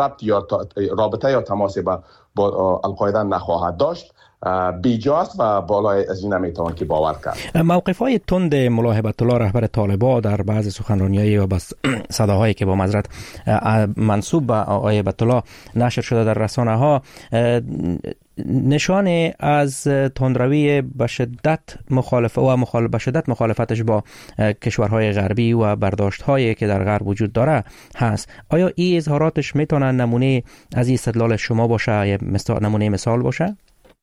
رابطه یا تماس با القاعده نخواهد داشت بیجاست و بالای از این نمیتوان که باور کرد. موقف‌های تند ملا هیبت الله رهبر طالبان در بعض سخنرانی‌های و صداهایی که با معذرت منسوب به آقای هیبت الله نشر شده در رسانه‌ها نشان از تندروی به شدت مخالفتش با کشورهای غربی و برداشت‌هایی که در غرب وجود داره هست. آیا این اظهاراتش میتونه نمونه از این استدلال شما باشه، یا نمونه مثال باشه؟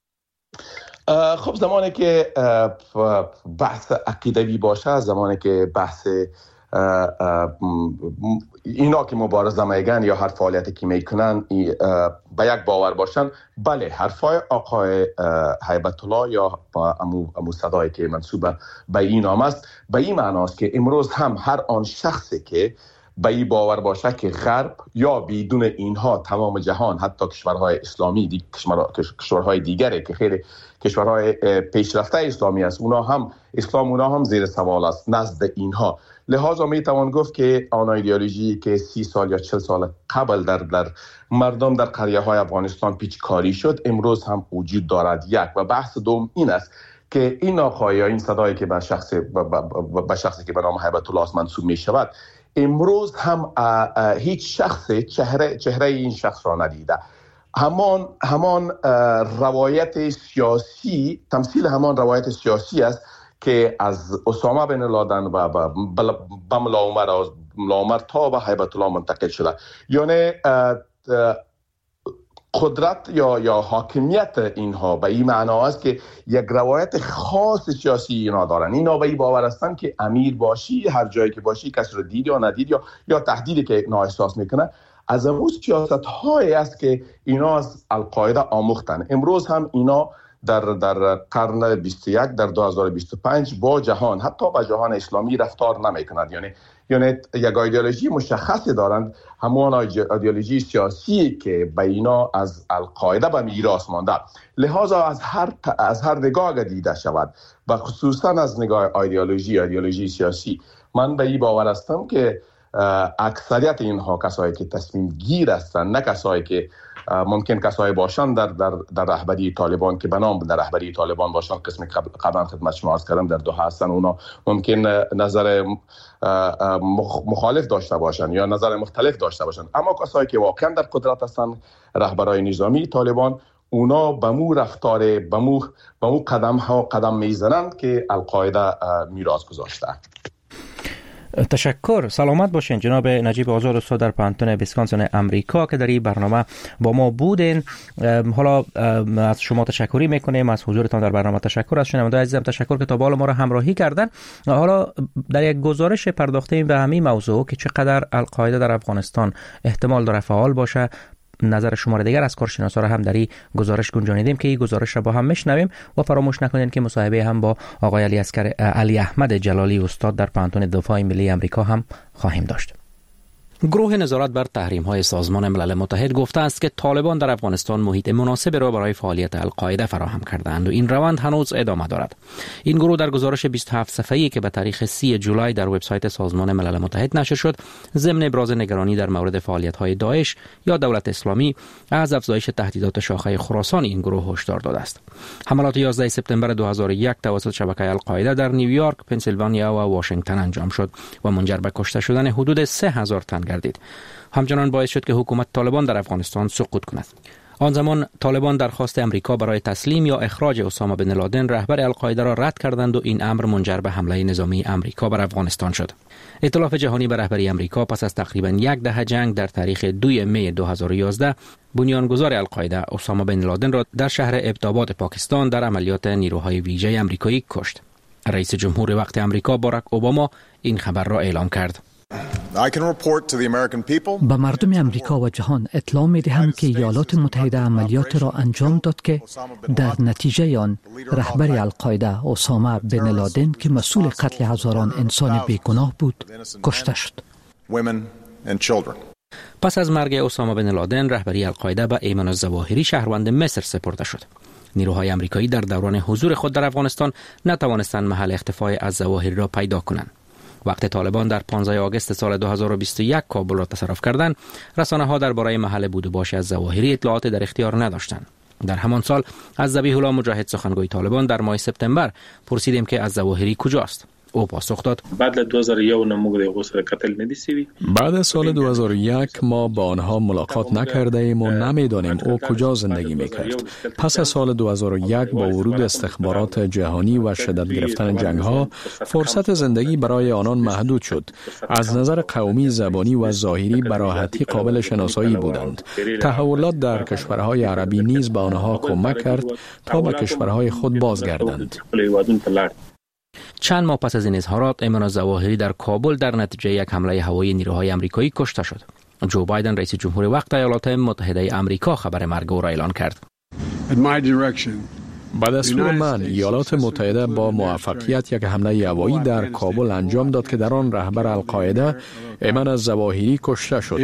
خب زمانی که بحث عقیدوی باشه، زمانی که بحث اینا که مبارزه میگن یا هر فعالیتی که میکنن به یک باور باشن، بله حرفای آقای هیبت الله یا امو صدایی که منسوب به این نام است به این معنی است که امروز هم هر آن شخصی که به این باور باشه که غرب یا بدون اینها تمام جهان، حتی کشورهای اسلامی، کشورهای دیگری که خیلی کشورهای پیشرفته اسلامی است، اونا هم زیر سوال است نزد اینها. لذا می توان گفت که آن ایدئولوژی که 30 سال یا 40 سال قبل در مردم در قریه های افغانستان پیچکاری شد، امروز هم وجود دارد. و بحث دوم این است که این آقای یا این صدایی که به شخصی که به نام هیبت الله منسوب می شود، امروز هم هیچ شخص چهره این شخص را ندیده. همان روایت سیاسی، تمثیل همان روایت سیاسی است که از اسامه بن لادن و به ملا عمر تا به هیبت الله منتقل شده. یعنی قدرت یا حاکمیت اینها به این معنا است که یک روایت خاص سیاسی اینا دارن. اینا به این باور هستن که امیر باشی، هر جایی که باشی، کسی رو دید یا ندید یا تهدیدی که اینا احساس میکنه، از اون سیاست هایی است که اینا از القاعده آموختن. امروز هم اینا در قرن 21 در 2025 با جهان، حتی با جهان اسلامی رفتار نمیکنند. یعنی یک ایدئولوژی مشخصی دارند، همون ایدئولوژی سیاسی که به اینا از القاعده به میراث مانده. لذا از هر نگاه دیده شود و خصوصا از نگاه ایدئولوژی سیاسی، من به این باور هستم که اکثریت اینها کسایی که تصمیم گیر هستند، نه کسایی که ممکن کسایی باشن در رهبری طالبان که به نام در رهبری طالبان باشن، قسم قبلا خدمت شما عرض کردم در دوحه هستن، اونا ممکن نظر مخالف داشته باشن یا نظر مختلف داشته باشن، اما کسایی که واقعا در قدرت هستن، رهبرای نظامی طالبان، اونا به مو رفتار به مو قدم میزنند که القاعده میراث گذاشته. تشکر. سلامت باشین جناب نجیب آزاد استاد در پانتون ویسکانسین امریکا که در این برنامه با ما بودین. حالا از شما تشکری میکنیم، از حضورتان در برنامه تشکر، از شنوندگان عزیزم تشکر که تا بالا ما را همراهی کردن. حالا در یک گزارش پرداختیم به همین موضوع که چقدر القاعده در افغانستان احتمال داره فعال باشه. نظر شما را دیگر از کارشناسا را هم در این گزارش گنجانیدیم که این گزارش را با هم میشنویم و فراموش نکنید که مصاحبه هم با آقای علی احمد جلالی استاد در پانتون دفاع ملی امریکا هم خواهیم داشت. گروه نظارت بر تحریم‌های سازمان ملل متحد گفته است که طالبان در افغانستان محیط مناسب را برای فعالیت القاعده فراهم کردند و این روند هنوز ادامه دارد. این گروه در گزارش 27 صفحه‌ای که به تاریخ 30 جولای در وبسایت سازمان ملل متحد نشر شد، ضمن ابراز نگرانی در مورد فعالیت‌های داعش یا دولت اسلامی از افزایش تهدیدات شاخه خراسان این گروه هشدار داده است. حملات 11 سپتامبر 2001 توسط شبکه القاعده در نیویورک، پنسیلوانیا و واشنگتن انجام شد و منجر به کشته شدن حدود 3000 تن گردید. همچنان باعث شد که حکومت طالبان در افغانستان سقوط کند. آن زمان طالبان درخواست امریکا برای تسلیم یا اخراج اسامه بن لادن رهبر القاعده را رد کردند و این امر منجر به حمله نظامی امریکا بر افغانستان شد. ائتلاف جهانی به رهبری امریکا پس از تقریبا یک دهه جنگ در تاریخ 2 می 2011 بنیانگذار القاعده اسامه بن لادن را در شهر ابتاباد پاکستان در عملیات نیروهای ویژه امریکایی کشت. رئیس جمهور وقت امریکا باراک اوباما این خبر را اعلام کرد. به مردم امریکا و جهان اطلاع می دهم که ایالات متحده عملیات را انجام داد که در نتیجه آن رهبر القاعده اسامه بن لادن که مسئول قتل هزاران انسان بیگناه بود کشته شد. پس از مرگ اسامه بن لادن رهبری القاعده به ایمن الظواهری شهروند مصر سپرده شد. نیروهای امریکایی در دوران حضور خود در افغانستان نتوانستند محل اختفای الظواهری را پیدا کنند. وقتی طالبان در 15 آگوست سال 2021 کابل را تصرف کردند، رسانه‌ها درباره محل بود و باش الظواهری اطلاعات در اختیار نداشتند. در همان سال از ذبیح الله مجاهد سخنگوی طالبان در ماه سپتامبر پرسیدیم که الظواهری کجاست. او پاسخ داد: بعد از سال 2001 ما با آنها ملاقات نکرده ایم و نمیدانیم او کجا زندگی میکرد. پس از سال 2001 با ورود استخبارات جهانی و شدت گرفتن جنگ ها فرصت زندگی برای آنان محدود شد. از نظر قومی، زبانی و ظاهری به راحتی قابل شناسایی بودند. تحولات در کشورهای عربی نیز به آنها کمک کرد تا به کشورهای خود بازگردند. چند ماه پس از این اظهارات ایمن الظواهری در کابل در نتیجه یک حمله هوایی نیروهای آمریکایی کشته شد. جو بایدن رئیس جمهور وقت ایالات متحده آمریکا خبر مرگ او را اعلان کرد. بعد از دستور من ایالات متحده با موفقیت یک حمله هوایی در کابل انجام داد که در آن رهبر القاعده ایمن الظواهری کشته شد.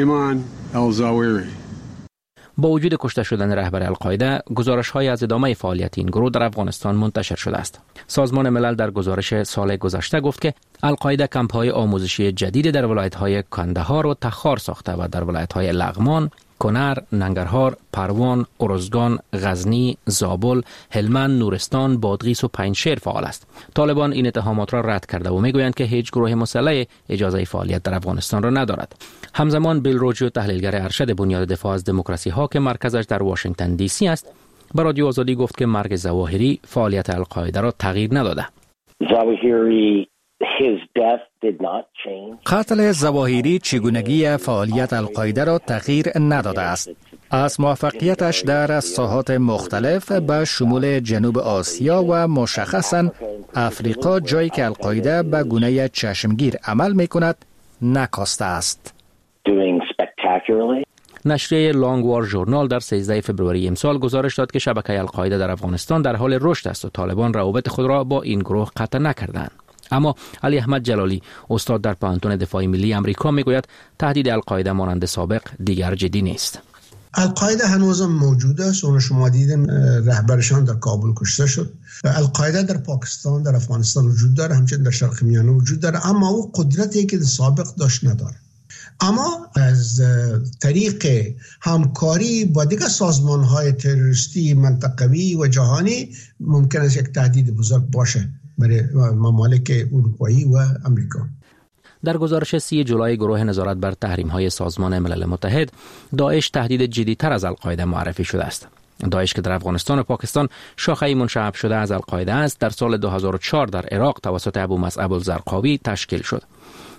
با وجود کشته شدن رهبر القاعده، گزارش‌های از ادامه فعالیت این گروه در افغانستان منتشر شده است. سازمان ملل در گزارش سال گذشته گفت که القاعده کمپ‌های آموزشی جدید در ولایت‌های کندهار و تخار ساخته و در ولایت‌های لغمان، کنر، ننگرهار، پروان، ارزگان، غزنی، زابل، هلمند، نورستان، بادغیس و پنجشیر فعال است. طالبان این اتهامات را رد کرده و میگویند که هیچ گروه مسلح اجازه فعالیت در افغانستان را ندارد. همزمان بیل روجیو، تحلیلگر ارشد بنیاد دفاع از دموکراسی ها که مرکزش در واشنگتن دی سی است، به رادیو آزادی گفت که مرگ ظواهری فعالیت القاعده را تغییر نداده. قتل ظواهری چگونگی فعالیت القاعده را تغییر نداده است. از موفقیتش در ساحات مختلف به شمول جنوب آسیا و مشخصاً افریقا، جایی که القاعده به گونه چشمگیر عمل می کند، نکاسته است. نشریه لانگ وار ژورنال در 13 فوریه امسال گزارش داد که شبکه القاعده در افغانستان در حال رشد است و طالبان روابط خود را با این گروه قطع نکردند. اما علی احمد جلالی استاد در پانتون دفاع ملی امریکا میگوید تهدید القاعده مانند سابق دیگر جدی نیست. القاعده هنوزم موجود است. اون شما دیدین رهبرشان در کابل کشته شد. القاعده در پاکستان، در افغانستان وجود داره، همچنین در شرق میانه وجود داره، اما او قدرتی که سابق داشت نداره. اما از طریق همکاری با دیگر سازمان‌های تروریستی منطقوی و جهانی ممکن است یک تهدید بزرگ باشه برای ممالک اروپایی و امریکا. در گزارش 30 جولای گروه نظارت بر تحریم‌های سازمان ملل متحد، داعش تهدید جدی‌تر از القاعده معرفی شده است. داعش که در افغانستان و پاکستان شاخه‌ای منشعب شده از القاعده است، در سال 2004 در عراق توسط ابو مصعب الزرقاوی تشکیل شد.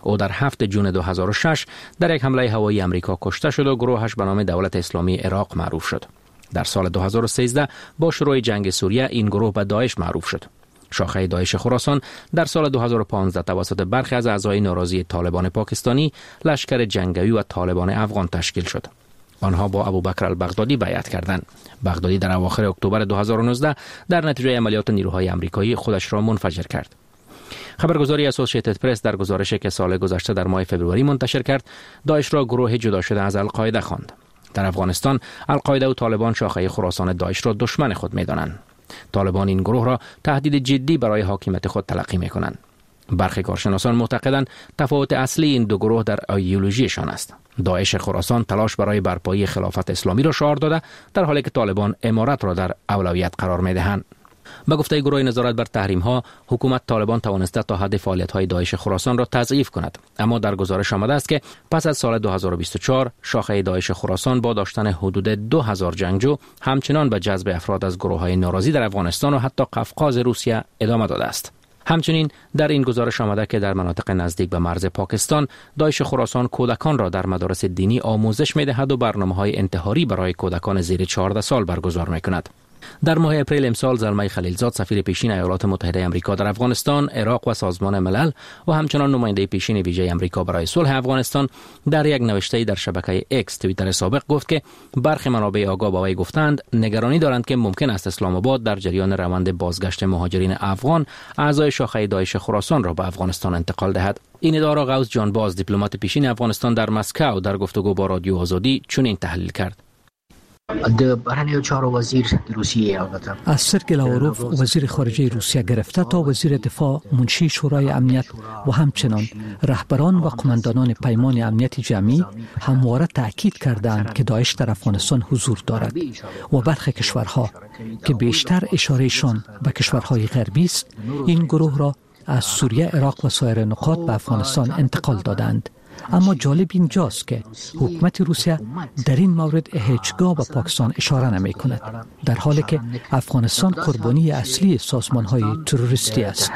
او در 7 جون 2006 در یک حمله هوایی امریکا کشته شد و گروهش به نام دولت اسلامی عراق معروف شد. در سال 2013 با شروع جنگ سوریه این گروه به داعش معروف شد. شاخه داعش خراسان در سال 2015 توسط برخی از اعضای ناراضی طالبان پاکستانی، لشکر جنگی و طالبان افغان تشکیل شد. آنها با ابوبکر البغدادی بیعت کردند. بغدادی در اواخر اکتبر 2019 در نتیجه عملیات نیروهای آمریکایی خودش را منفجر کرد. خبرگزاری اسوسییتد پرس در گزارشی که سال گذشته در ماه فوریه منتشر کرد، داعش را گروه جدا شده از القاعده خواند. در افغانستان القاعده و طالبان شاخه خراسان داعش را دشمن خود می‌دانند. طالبان این گروه را تهدید جدی برای حاکمیت خود تلقی می‌کنند. برخی کارشناسان معتقدند تفاوت اصلی این دو گروه در ایدئولوژیشان است. داعش خراسان تلاش برای برپایی خلافت اسلامی را شعار داده، در حالی که طالبان امارت را در اولویت قرار می‌دهند. با گفته گروه نظارت بر تحریم‌ها، حکومت طالبان توانسته تا حد فعالیت‌های داعش خراسان را تضعیف کند، اما در گزارش آمده است که پس از سال 2024 شاخه داعش خراسان با داشتن حدود 2000 جنگجو همچنان به جذب افراد از گروه‌های ناراضی در افغانستان و حتی قفقاز روسیه ادامه داده است. همچنین در این گزارش آمده که در مناطق نزدیک به مرز پاکستان داعش خراسان کودکان را در مدارس دینی آموزش می‌دهد و برنامه‌های انتحاری برای کودکان زیر 14 سال برگزار می‌کند. در ماه اپریل امسال زلمه خلیلزاد سفیر پیشین ایالات متحده آمریکا در افغانستان، عراق و سازمان ملل و همچنان نماینده پیشین ویژه آمریکا برای صلح افغانستان در یک نوشته در شبکه ایکس توییتر سابق گفت که برخی منابع آگاه با وی گفتند نگرانی دارند که ممکن است اسلام آباد در جریان روند بازگشت مهاجرین افغان اعضای شاخه داعش خراسان را به افغانستان انتقال دهد. این ادعا را غوث جان باز دیپلمات پیشین افغانستان در مسکو در گفتگو با رادیو آزادی چنین تحلیل کرد. از سرگئی لاوروف وزیر خارجه روسیه گرفته تا وزیر دفاع، منشی شورای امنیت و همچنان رهبران و قماندانان پیمان امنیت جمعی همواره تاکید کردند که داعش در افغانستان حضور دارد و برخی کشورها که بیشتر اشارهشان به کشورهای غربی است این گروه را از سوریه، عراق و سایر نقاط به افغانستان انتقال دادند. اما جالب اینجاست که حکومت روسیه در این مورد هیچگاه به پاکستان اشاره نمی کند، در حالی که افغانستان قربانی اصلی سازمان‌های تروریستی است.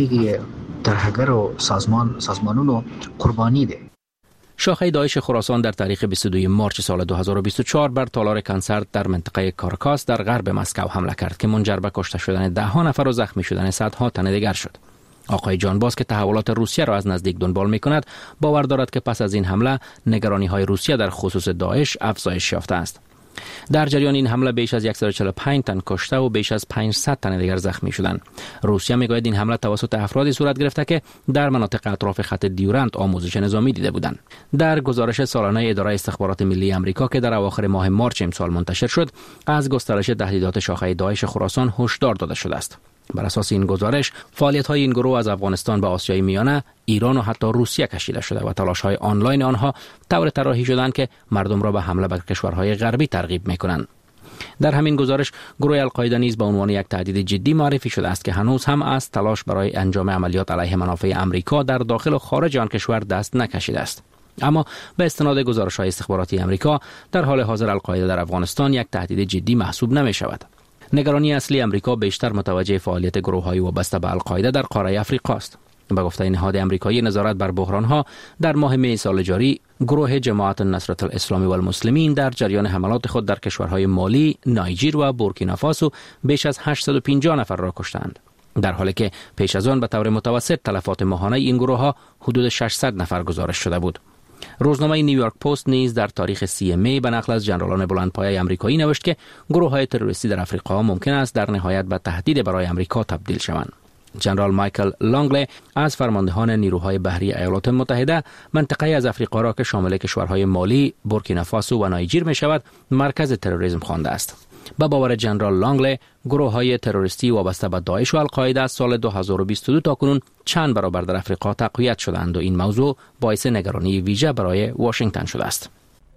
شاخه داعش خراسان در تاریخ 22 مارچ سال 2024 بر تالار کنسرت در منطقه کارکاس در غرب مسکو حمله کرد که منجر به کشته شدن 10 نفر و زخمی شدن صدها تن دیگر شد. آقای جان باز که تحولات روسیه را از نزدیک دنبال می‌کند، باور دارد که پس از این حمله نگرانی‌های روسیه در خصوص داعش افزایش یافته است. در جریان این حمله بیش از 145 تن کشته و بیش از 500 تن دیگر زخمی شدند. روسیه میگوید این حمله توسط افرادی صورت گرفته که در مناطق اطراف خط دیورند آموزش نظامی دیده بودند. در گزارش سالانه اداره استخبارات ملی آمریکا که در اواخر ماه مارچ امسال منتشر شد، از گسترش تهدیدات شاخه داعش خراسان هشدار داده شده است. بر اساس این گزارش، فعالیت‌های این گروه از افغانستان به آسیای میانه، ایران و حتی روسیه کشیده شده و تلاش‌های آنلاین آنها طور طراحی شدند که مردم را به حمله به کشورهای غربی ترغیب می‌کنند. در همین گزارش، گروه القاعده نیز به عنوان یک تهدید جدی معرفی شده است که هنوز هم از تلاش برای انجام عملیات علیه منافع آمریکا در داخل و خارج آن کشور دست نکشیده است. اما به استناد گزارش‌های استخباراتی آمریکا، در حال حاضر القاعده در افغانستان یک تهدید جدی محسوب نمی‌شود. نگرانی اصلی امریکا بیشتر متوجه فعالیت گروه‌های وابسته به القاعده در قاره افریقا است. به گفته نهاد آمریکایی نظارت بر بحران‌ها، در ماه می سال جاری گروه جماعت نصرت الاسلام و المسلمین در جریان حملات خود در کشورهای مالی، نایجر و بورکینافاسو بیش از 850 نفر را کشتند، در حالی که پیش از آن به طور متوسط تلفات ماهانه این گروه‌ها حدود 600 نفر گزارش شده بود. روزنامه نیویورک پست نیز در تاریخ 30 می به نقل از ژنرالان بلندپایه آمریکایی نوشت که گروه‌های تروریستی در آفریقا ممکن است در نهایت به تهدید برای آمریکا تبدیل شوند. ژنرال مایکل لانگلی از فرماندهان نیروهای بحری ایالات متحده منطقه از آفریقا را که شامل کشورهای مالی، بورکینافاسو و نایجر می شود، مرکز تروریسم خوانده است. با باور ژنرال لانگلی، گروه‌های تروریستی وابسته به داعش و القاعده از سال 2022 تا کنون چند برابر در آفریقا تقویت شدند و این موضوع باعث نگرانی ویژه برای واشنگتن شده است.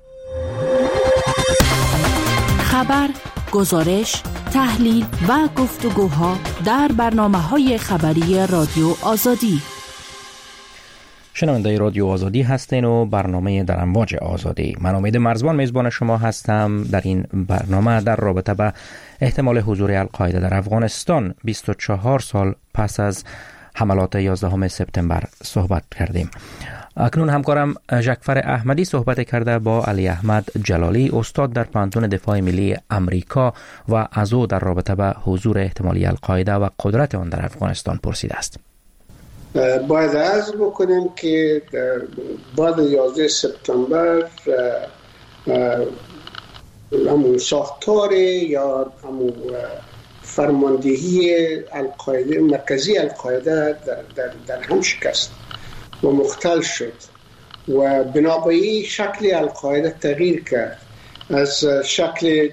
خبر، گزارش، تحلیل و گفتگوها در برنامه‌های خبری رادیو آزادی. شنونده رادیو آزادی هستین و برنامه در امواج آزادی. من امید مرزبان میزبان شما هستم. در این برنامه در رابطه با احتمال حضور القاعده در افغانستان 24 سال پس از حملات 11 سپتامبر صحبت کردیم. اکنون همکارم ژکفر احمدی صحبت کرده با علی احمد جلالی، استاد در پانتون دفاع ملی امریکا، و از او در رابطه به حضور احتمالی القاعده و قدرت آن در افغانستان پرسیده است. باید عرض بکنیم که بعد 11 سپتامبر همون ساختار یا همون فرماندهی القاعده، مرکزی القاعده در هم شکست و مختل شد و بنابراین شکل القاعده تغییر کرد از شکل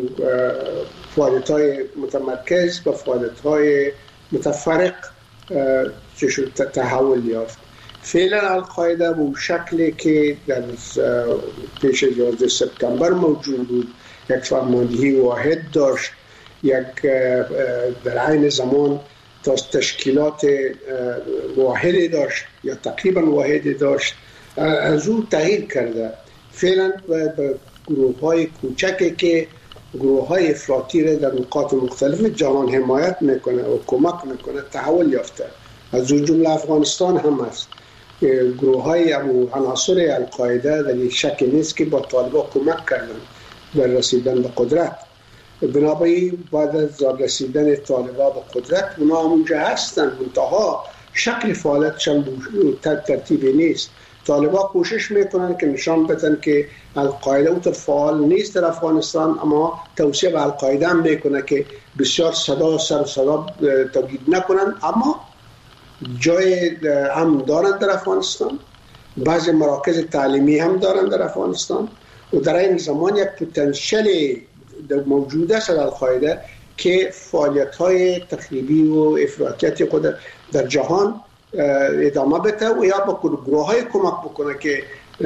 فعالیت‌های متمرکز به فعالیت‌های متفرق که شد تحول یافت. فعلا القاعده به شکلی که در پیش 11 سپتامبر موجود بود، یک فرماندهی واحد داشت، یک در عین زمان تشکیلات واحدی داشت یا تقریبا واحدی داشت، از او تغییر کرده. فعلا به گروه‌های کوچکی که گروه‌های افراطی را در نقاط مختلف جهان حمایت میکنه و کمک میکنه تحول یافته. از اون جمله افغانستان هم هست. گروه‌های عناصر القاعده در یک شک نیست که با طالبان کمک کردن در رسیدن به قدرت. بنابراین بعد از رسیدن طالبان به قدرت اونا همونجا هستن، منتها شکل فعالیتشان ترتیبی نیست. طالبان کوشش میکنن که نشان بدن که القاعده اونطور فعال نیست در افغانستان، اما توصیه به القاعده هم میکنه که بسیار صدا تولید نکنن، اما جای هم دارن در افغانستان، بعضی مراکز تعلیمی هم دارن در افغانستان و در این زمان یک پتانسیل موجود است در القاعده که فعالیت‌های تخریبی و افراطیت خود در جهان ادامه بده و یا با گروه‌های کمک بکنه که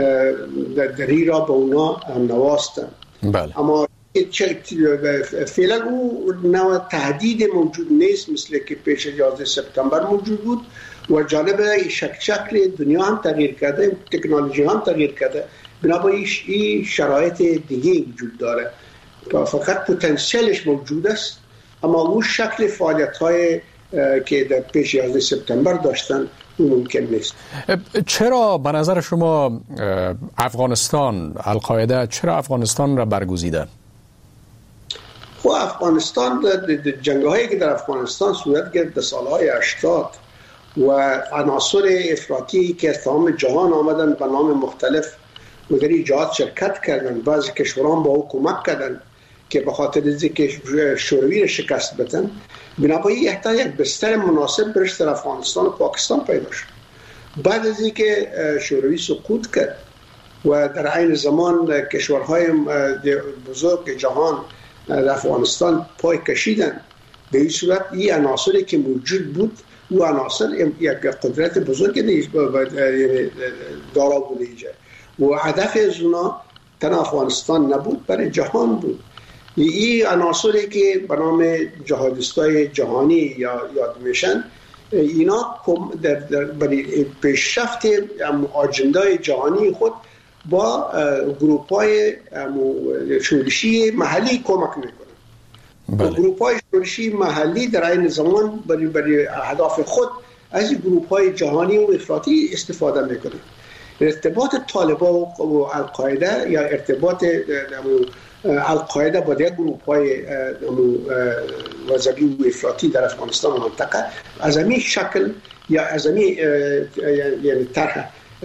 دری را به اونا نواستن. بله. اما فعلا او نوع تهدید موجود نیست مثل که پیش 11 سپتامبر موجود بود و جالب شکل دنیا هم تغییر کرده، تکنولوژی هم تغییر کرده، بنابراین این شرایط دیگه وجود داره. فقط پتانسیلش موجود است، اما اون شکل فعالیت‌های که در پیش 11 سپتامبر داشتن اون ممکن نیست. چرا به نظر شما افغانستان، القاعده چرا افغانستان را برگزیده؟ خب افغانستان جنگ‌هایی که در افغانستان صورت گرفت در سال‌های 80 و عناصر افراطی که از تمام جهان آمدن به نام مختلف و در این جهات شرکت کردن، بعضی کشوران با او کمک کردن که به خاطر اینکه شوروی را شکست بدن، بنابراین احتیاج یک بستر مناسب برش در افغانستان و پاکستان پیدا شد. بعد از اینکه شوروی سقوط کرد و در عین زمان کشورهای بزرگ جهان در افغانستان پای کشیدن، به این صورت این عناصری که موجود بود و عناصر یک قدرت بزرگ دارا بوده و هدف از اونا تن افغانستان نبود، برای جهان بود. این عناصری که به نام جهادیستای جهانی یا یاد میشن، اینا برای پیشرفت آجندای جهانی خود با گروپ‌های شورشی محلی کمک میکنن. گروپ‌های شورشی محلی در این زمان برای اهداف خود از این گروپ‌های جهانی و افراطی استفاده میکنن. ارتباط طالبان و القاعده یا ارتباط القاعده با دیگر گروپ‌های وزبی و افراطی در افغانستان و منطقه از همین شکل یا از همین یعنی طرح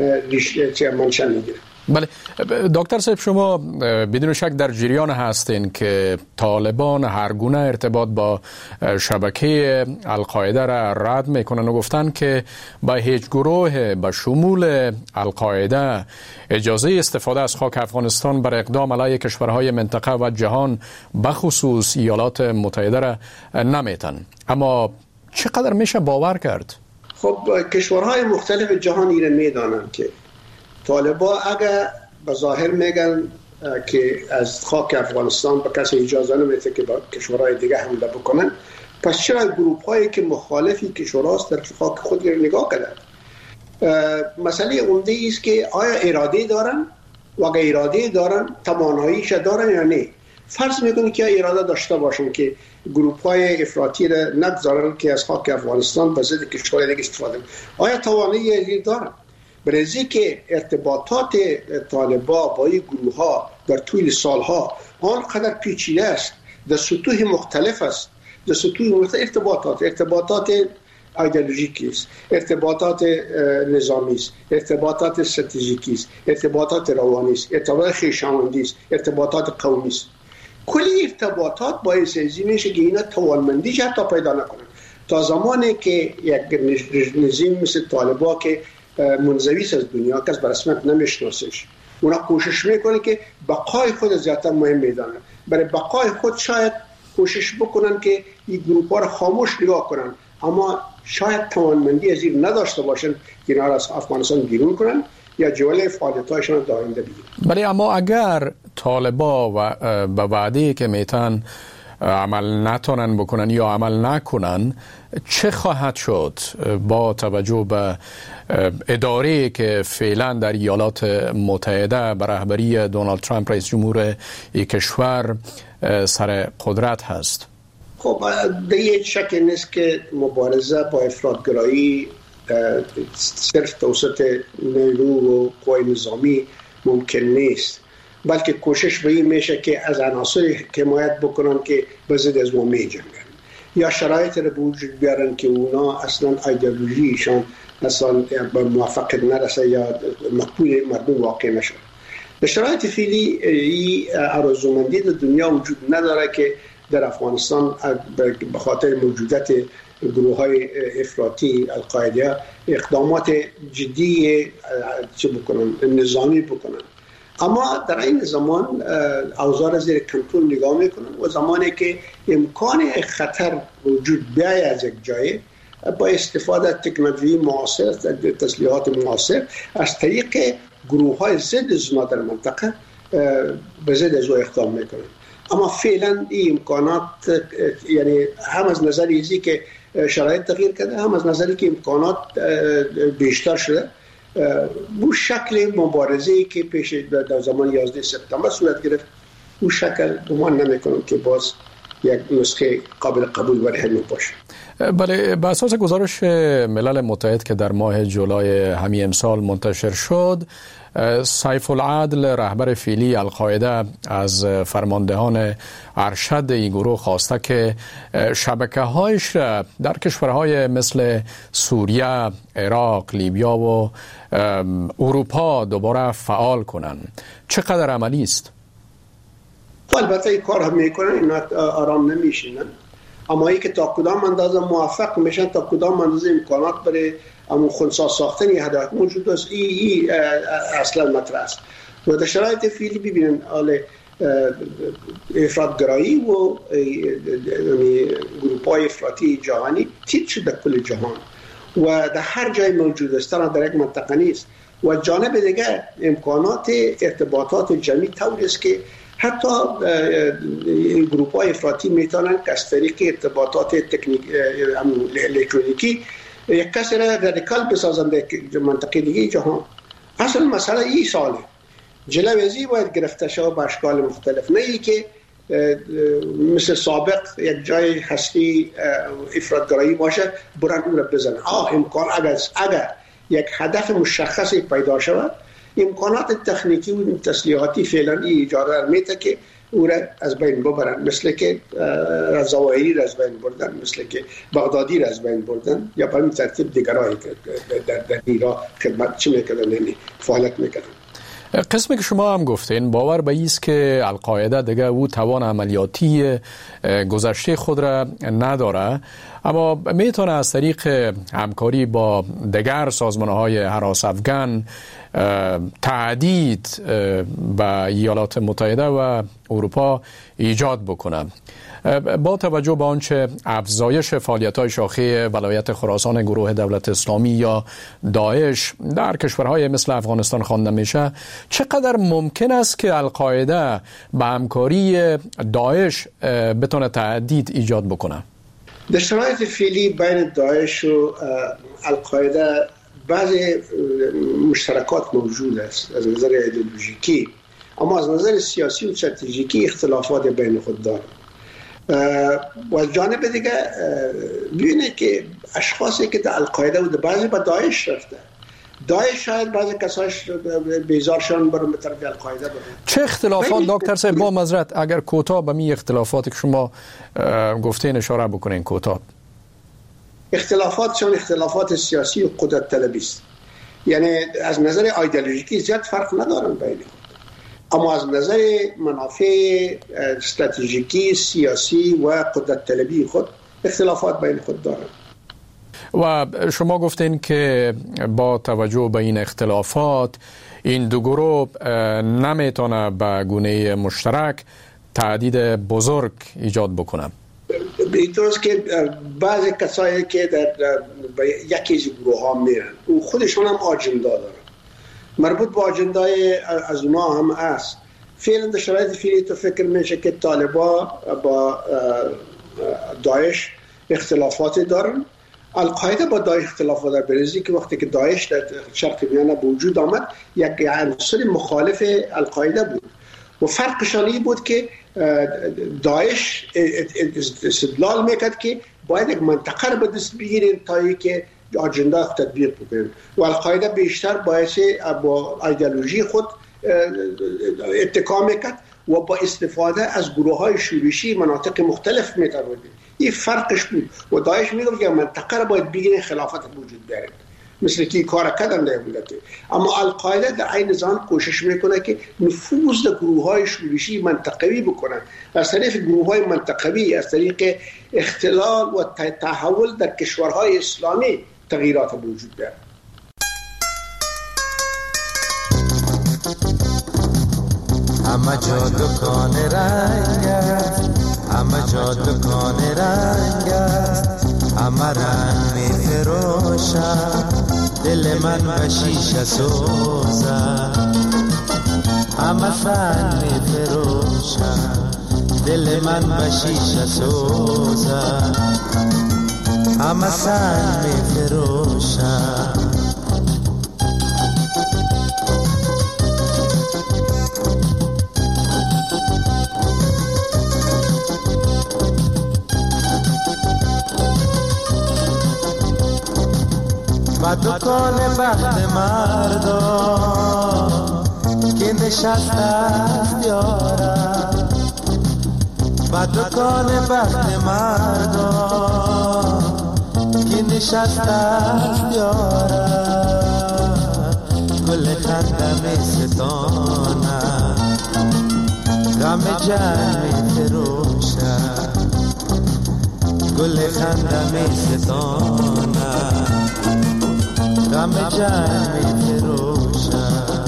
منشأ میگیره. بله دکتر صاحب، شما بدون شک در جریان هستین که طالبان هر گونه ارتباط با شبکه القاعده را رد میکنن و گفتن که با هیچ گروه به شمول القاعده اجازه استفاده از خاک افغانستان بر اقدام علیه کشورهای منطقه و جهان بخصوص ایالات متحده را نمیتن. اما چقدر میشه باور کرد؟ خب کشورهای مختلف جهان ایره میدانن که طالبان اگر به ظاهر میگن که از خاک افغانستان به کسی اجازه نمیده که با کشورهای دیگه حمله بکنن، پس چرا گروپ هایی که مخالفی کشوراست در خاک خود رو نگاه کردن؟ مسئله عمده است که آیا اراده دارن و اگر اراده دارن تواناییش دارن یا نه. فرض میکنه که اراده داشته باشن که گروپ های افراطی را نگذارن که از خاک افغانستان به ضد کشورهای دیگه استفاده کنن. آیا توانایی دارن؟ برای که ارتباطات طالبا با این گروه ها در طول سالها آنقدر پیچیده است، در سطوح مختلف است، در سطوح مختلف ارتباطات ایدئولوژیکی است، ارتباطات نظامی است، ارتباطات استراتژیکی است، ارتباطات روانی است، ارتباطات خویشاوندی است، ارتباطات قومی است. کلی ارتباطات باعث میشه که اینا توانمندی حتی پیدا نکنن. تا زمانی که یک نظام مثل طالبا که منزوی است از دنیا، کس به رسمیت نمیشناسش، اونا کوشش میکنه که بقای خود زیادتر مهم میدانن. برای بقای خود شاید کوشش بکنن که این گروه ها رو خاموش نگاه کنن، اما شاید توانمندی از این نداشته باشن که اینا را از افغانستان بیرون کنن یا جوله فعالیت‌هایشان در آینده بگیرن. ولی اما اگر طالبا به وعده که میتن عمل نتونن بکنن یا عمل نکنن، چه خواهد شد با توجه به اداره‌ای که فعلا در ایالات متحده به رهبری دونالد ترامپ رئیس جمهور کشور سر قدرت هست؟ خب دیگه شک نیست که مبارزه با افراطگرایی صرف توسط نیرو و قوای نظامی ممکن نیست، بلکه کوشش به این میشه که از عناصر حمایت بکنن که به ضد از ما میجنگن یا شرایط رو به وجود بیارن که اونا اصلا ایدئولوژیشان اصلا به موفقیت نرسه یا مقبول مردم واقع نشه. به شرایط فعلی این آرزومندی در دنیا وجود نداره که در افغانستان به خاطر موجودیت گروه‌های افراطی القاعده اقدامات جدی چه بکنن، نظامی بکنن، اما در این زمان اوضاع زیر کنترل نگاه میکنن و زمانی که امکان خطر وجود بیاید از یک جای با استفاده تکنولوژی معاصر، تسلیحات معاصر، از طریق گروه‌های ضد زنا در منطقه به ضد از او اقدام میکنن. اما فعلا این امکانات، یعنی هم از نظر ایزی که شرایط تغییر کرده، هم از نظری که امکانات بیشتر شده، بو شکل مبارزه‌ای که پیش در زمان 11 سپتامبر صورت گرفت، بو شکل گمان نمی‌کنم که باز یک نسخه قابل قبول برای همین باشه. بله، به اساس گزارش ملل متحد که در ماه جولای همین امسال منتشر شد، سیف العدل رهبر فعلی القاعده از فرماندهان ارشد این گروه خواسته که شبکه‌هایش را در کشورهای مثل سوریه، عراق، لیبیا و اروپا دوباره فعال کنند. چقدر عملی است؟ البته این کار هم میکنن، اینا آرام نمیشینن، اما ای که تا کدام اندازه موفق میشن، تا کدام اندازه امکانات برای اما خنثی ساختن هدایت موجود است، ای اصلا مطرح است. و در شرایط فعلی ببینن حال افراطگرایی و گروه‌های افراطی جهانی تیت شده در کل جهان و در هر جای موجود است، در یک منطقه نیست. و جانب دیگه امکانات ارتباطات جمعی طوری است که حتی گروه‌های افراطی میتونن که از طریق ارتباطات الکترونیکی یک کسی را رادیکال بسازن در منطقه دیگه جهان. اصلا مسئله این ساله، جلوی باید گرفته شود به اشکال مختلف، نه ای که مثل سابق یک جای هستی افراطگرایی باشه برن اون را بزنن. امکان اگر یک هدف مشخصی پیدا شود، امکانات تکنیکی و تسلیحاتی فعلا ایجاد میته که او را از بین ببرن، مثل که زواهری را از بین بردن، مثل که بغدادی را از بین بردن، یا به این ترتیب دیگرهایی که در ایران خدمت چی میکردن، فعالیت میکردن. قسمی که شما هم گفتین باور به ایست که القاعده دیگه او توان عملیاتی گذشته خود را نداره، اما میتونه از طریق همکاری با دیگر سازمان‌های هراس افغان تهدید به ایالات متحده و اروپا ایجاد بکنه. با توجه به آنچه افزایش فعالیت‌های شاخه ولایت خراسان گروه دولت اسلامی یا داعش در کشورهای مثل افغانستان خوانده میشه، چقدر ممکن است که القاعده به همکاری داعش بتونه تهدید ایجاد بکنه؟ در شرایط فعلی بین داعش و القاعده بعضی مشترکات موجود است از نظر ایدئولوژیکی، اما از نظر سیاسی و استراتژیکی اختلافات بین خود دارند. و از جانب دیگه ببینید که اشخاصی که در القاعده و بعضی با داعش رفته، داعش شاید بعضی کساش بیزارشان برن به طرف القاعده برن. چه اختلافات دکتر صاحب با معذرت اگر کوتاه به می اختلافاتی که شما گفتین اشاره بکنین کوتاه؟ اختلافاتشان اختلافات سیاسی و قدرت طلبی است. یعنی از نظر ایدئولوژیکی زیاد فرق ندارن بین خود، اما از نظر منافع استراتژیکی سیاسی و قدرت طلبی خود اختلافات بین خود دارن. و شما گفتین که با توجه به این اختلافات این دو گروه نمیتونه به گونه مشترک تهدید بزرگ ایجاد بکنه. اینطورست که بعضی کسایی که در یکی از گروه ها میرن و خودشون هم آجندا دارن، مربوط به آجندای از اونا هم است. فعلا در شرایط فعلی تو فکر میشه که طالبا با داعش اختلافات دارن. القاعده با داعش اختلافات در برزی که وقتی که داعش در شرق میانه به وجود آمد یک عنصر مخالف القاعده بود و فرقشان بود که داعش استدلال میکرد که باید یک منطقه رو به دست بگیریم تا اینکه آجنده تطبیق بکنیم و القاعده بیشتر باعث با ایدئولوژی خود اتکا میکرد و با استفاده از گروه های شورشی مناطق مختلف میتوانید. این فرقش بود و داعش میگفت که منطقه رو باید بگیریم خلافت وجود بیاریم، مثل که کار کردن در ملت. اما القاعده در عین زمان کوشش میکنه که نفوذ در گروه های شورشی منطقوی بکنن، از طریق گروه های منطقوی، از طریق اختلال و تحول در کشورهای اسلامی تغییرات وجود بیارن. همه جا دکان رنگ است، همه جا دکان رنگ است، همه رنگ می فروشد، دل من به شیشه سوزد. همه سنگ می فروشد، دل من به شیشه سوزد. همه سنگ می فروشد. با دکان بخت مردم که نشسته است یارم، با دکان بخت مردم که نشسته است یارم، گل خنده می ستانم، غم جان می فروشم، گل خنده می ستانم، غم جان می فروشم.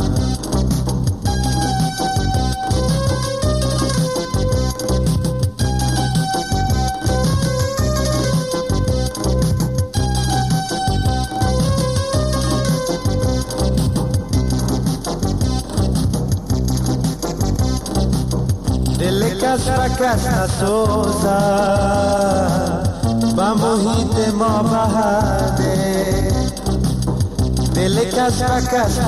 دل کس و کس نسوزد، با محیط ما بهده، دل کس و کس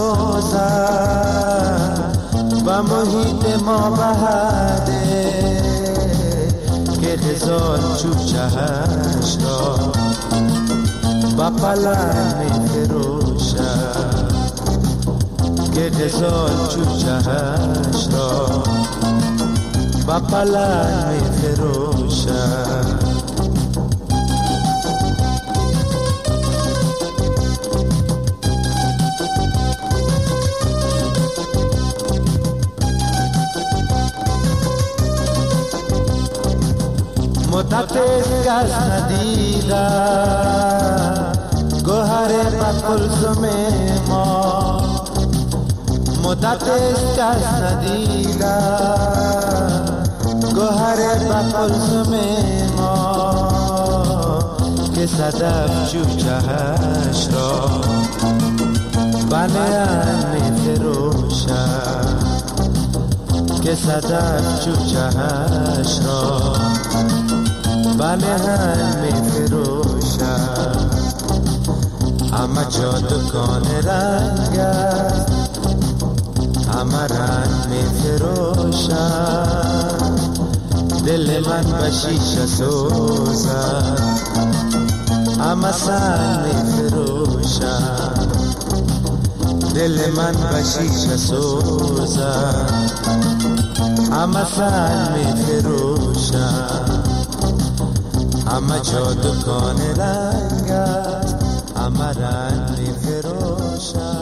نسوزد، با محیط ما بهده، که غزال چوچهش را با پلنگ می فروشد، که غزال چوچهش را با پلنگ می فروشد. مدت کس ندیده گوهر با کلثوم ما، مدت کس ندیده گوهر با کلثوم ما، که صدف چوچهش را بنیان می فروشد، که صدف چوچهش را بنیان می فروشد. همه جا دکان رنگ است، همه رنگ می فروشد، دل من به شیشه سوزد، همه سنگ می فروشد. دل من بشیشه سوزم، همه فن می فروشم، همه جا دکان رنگ است، همه رنگ می فروشم.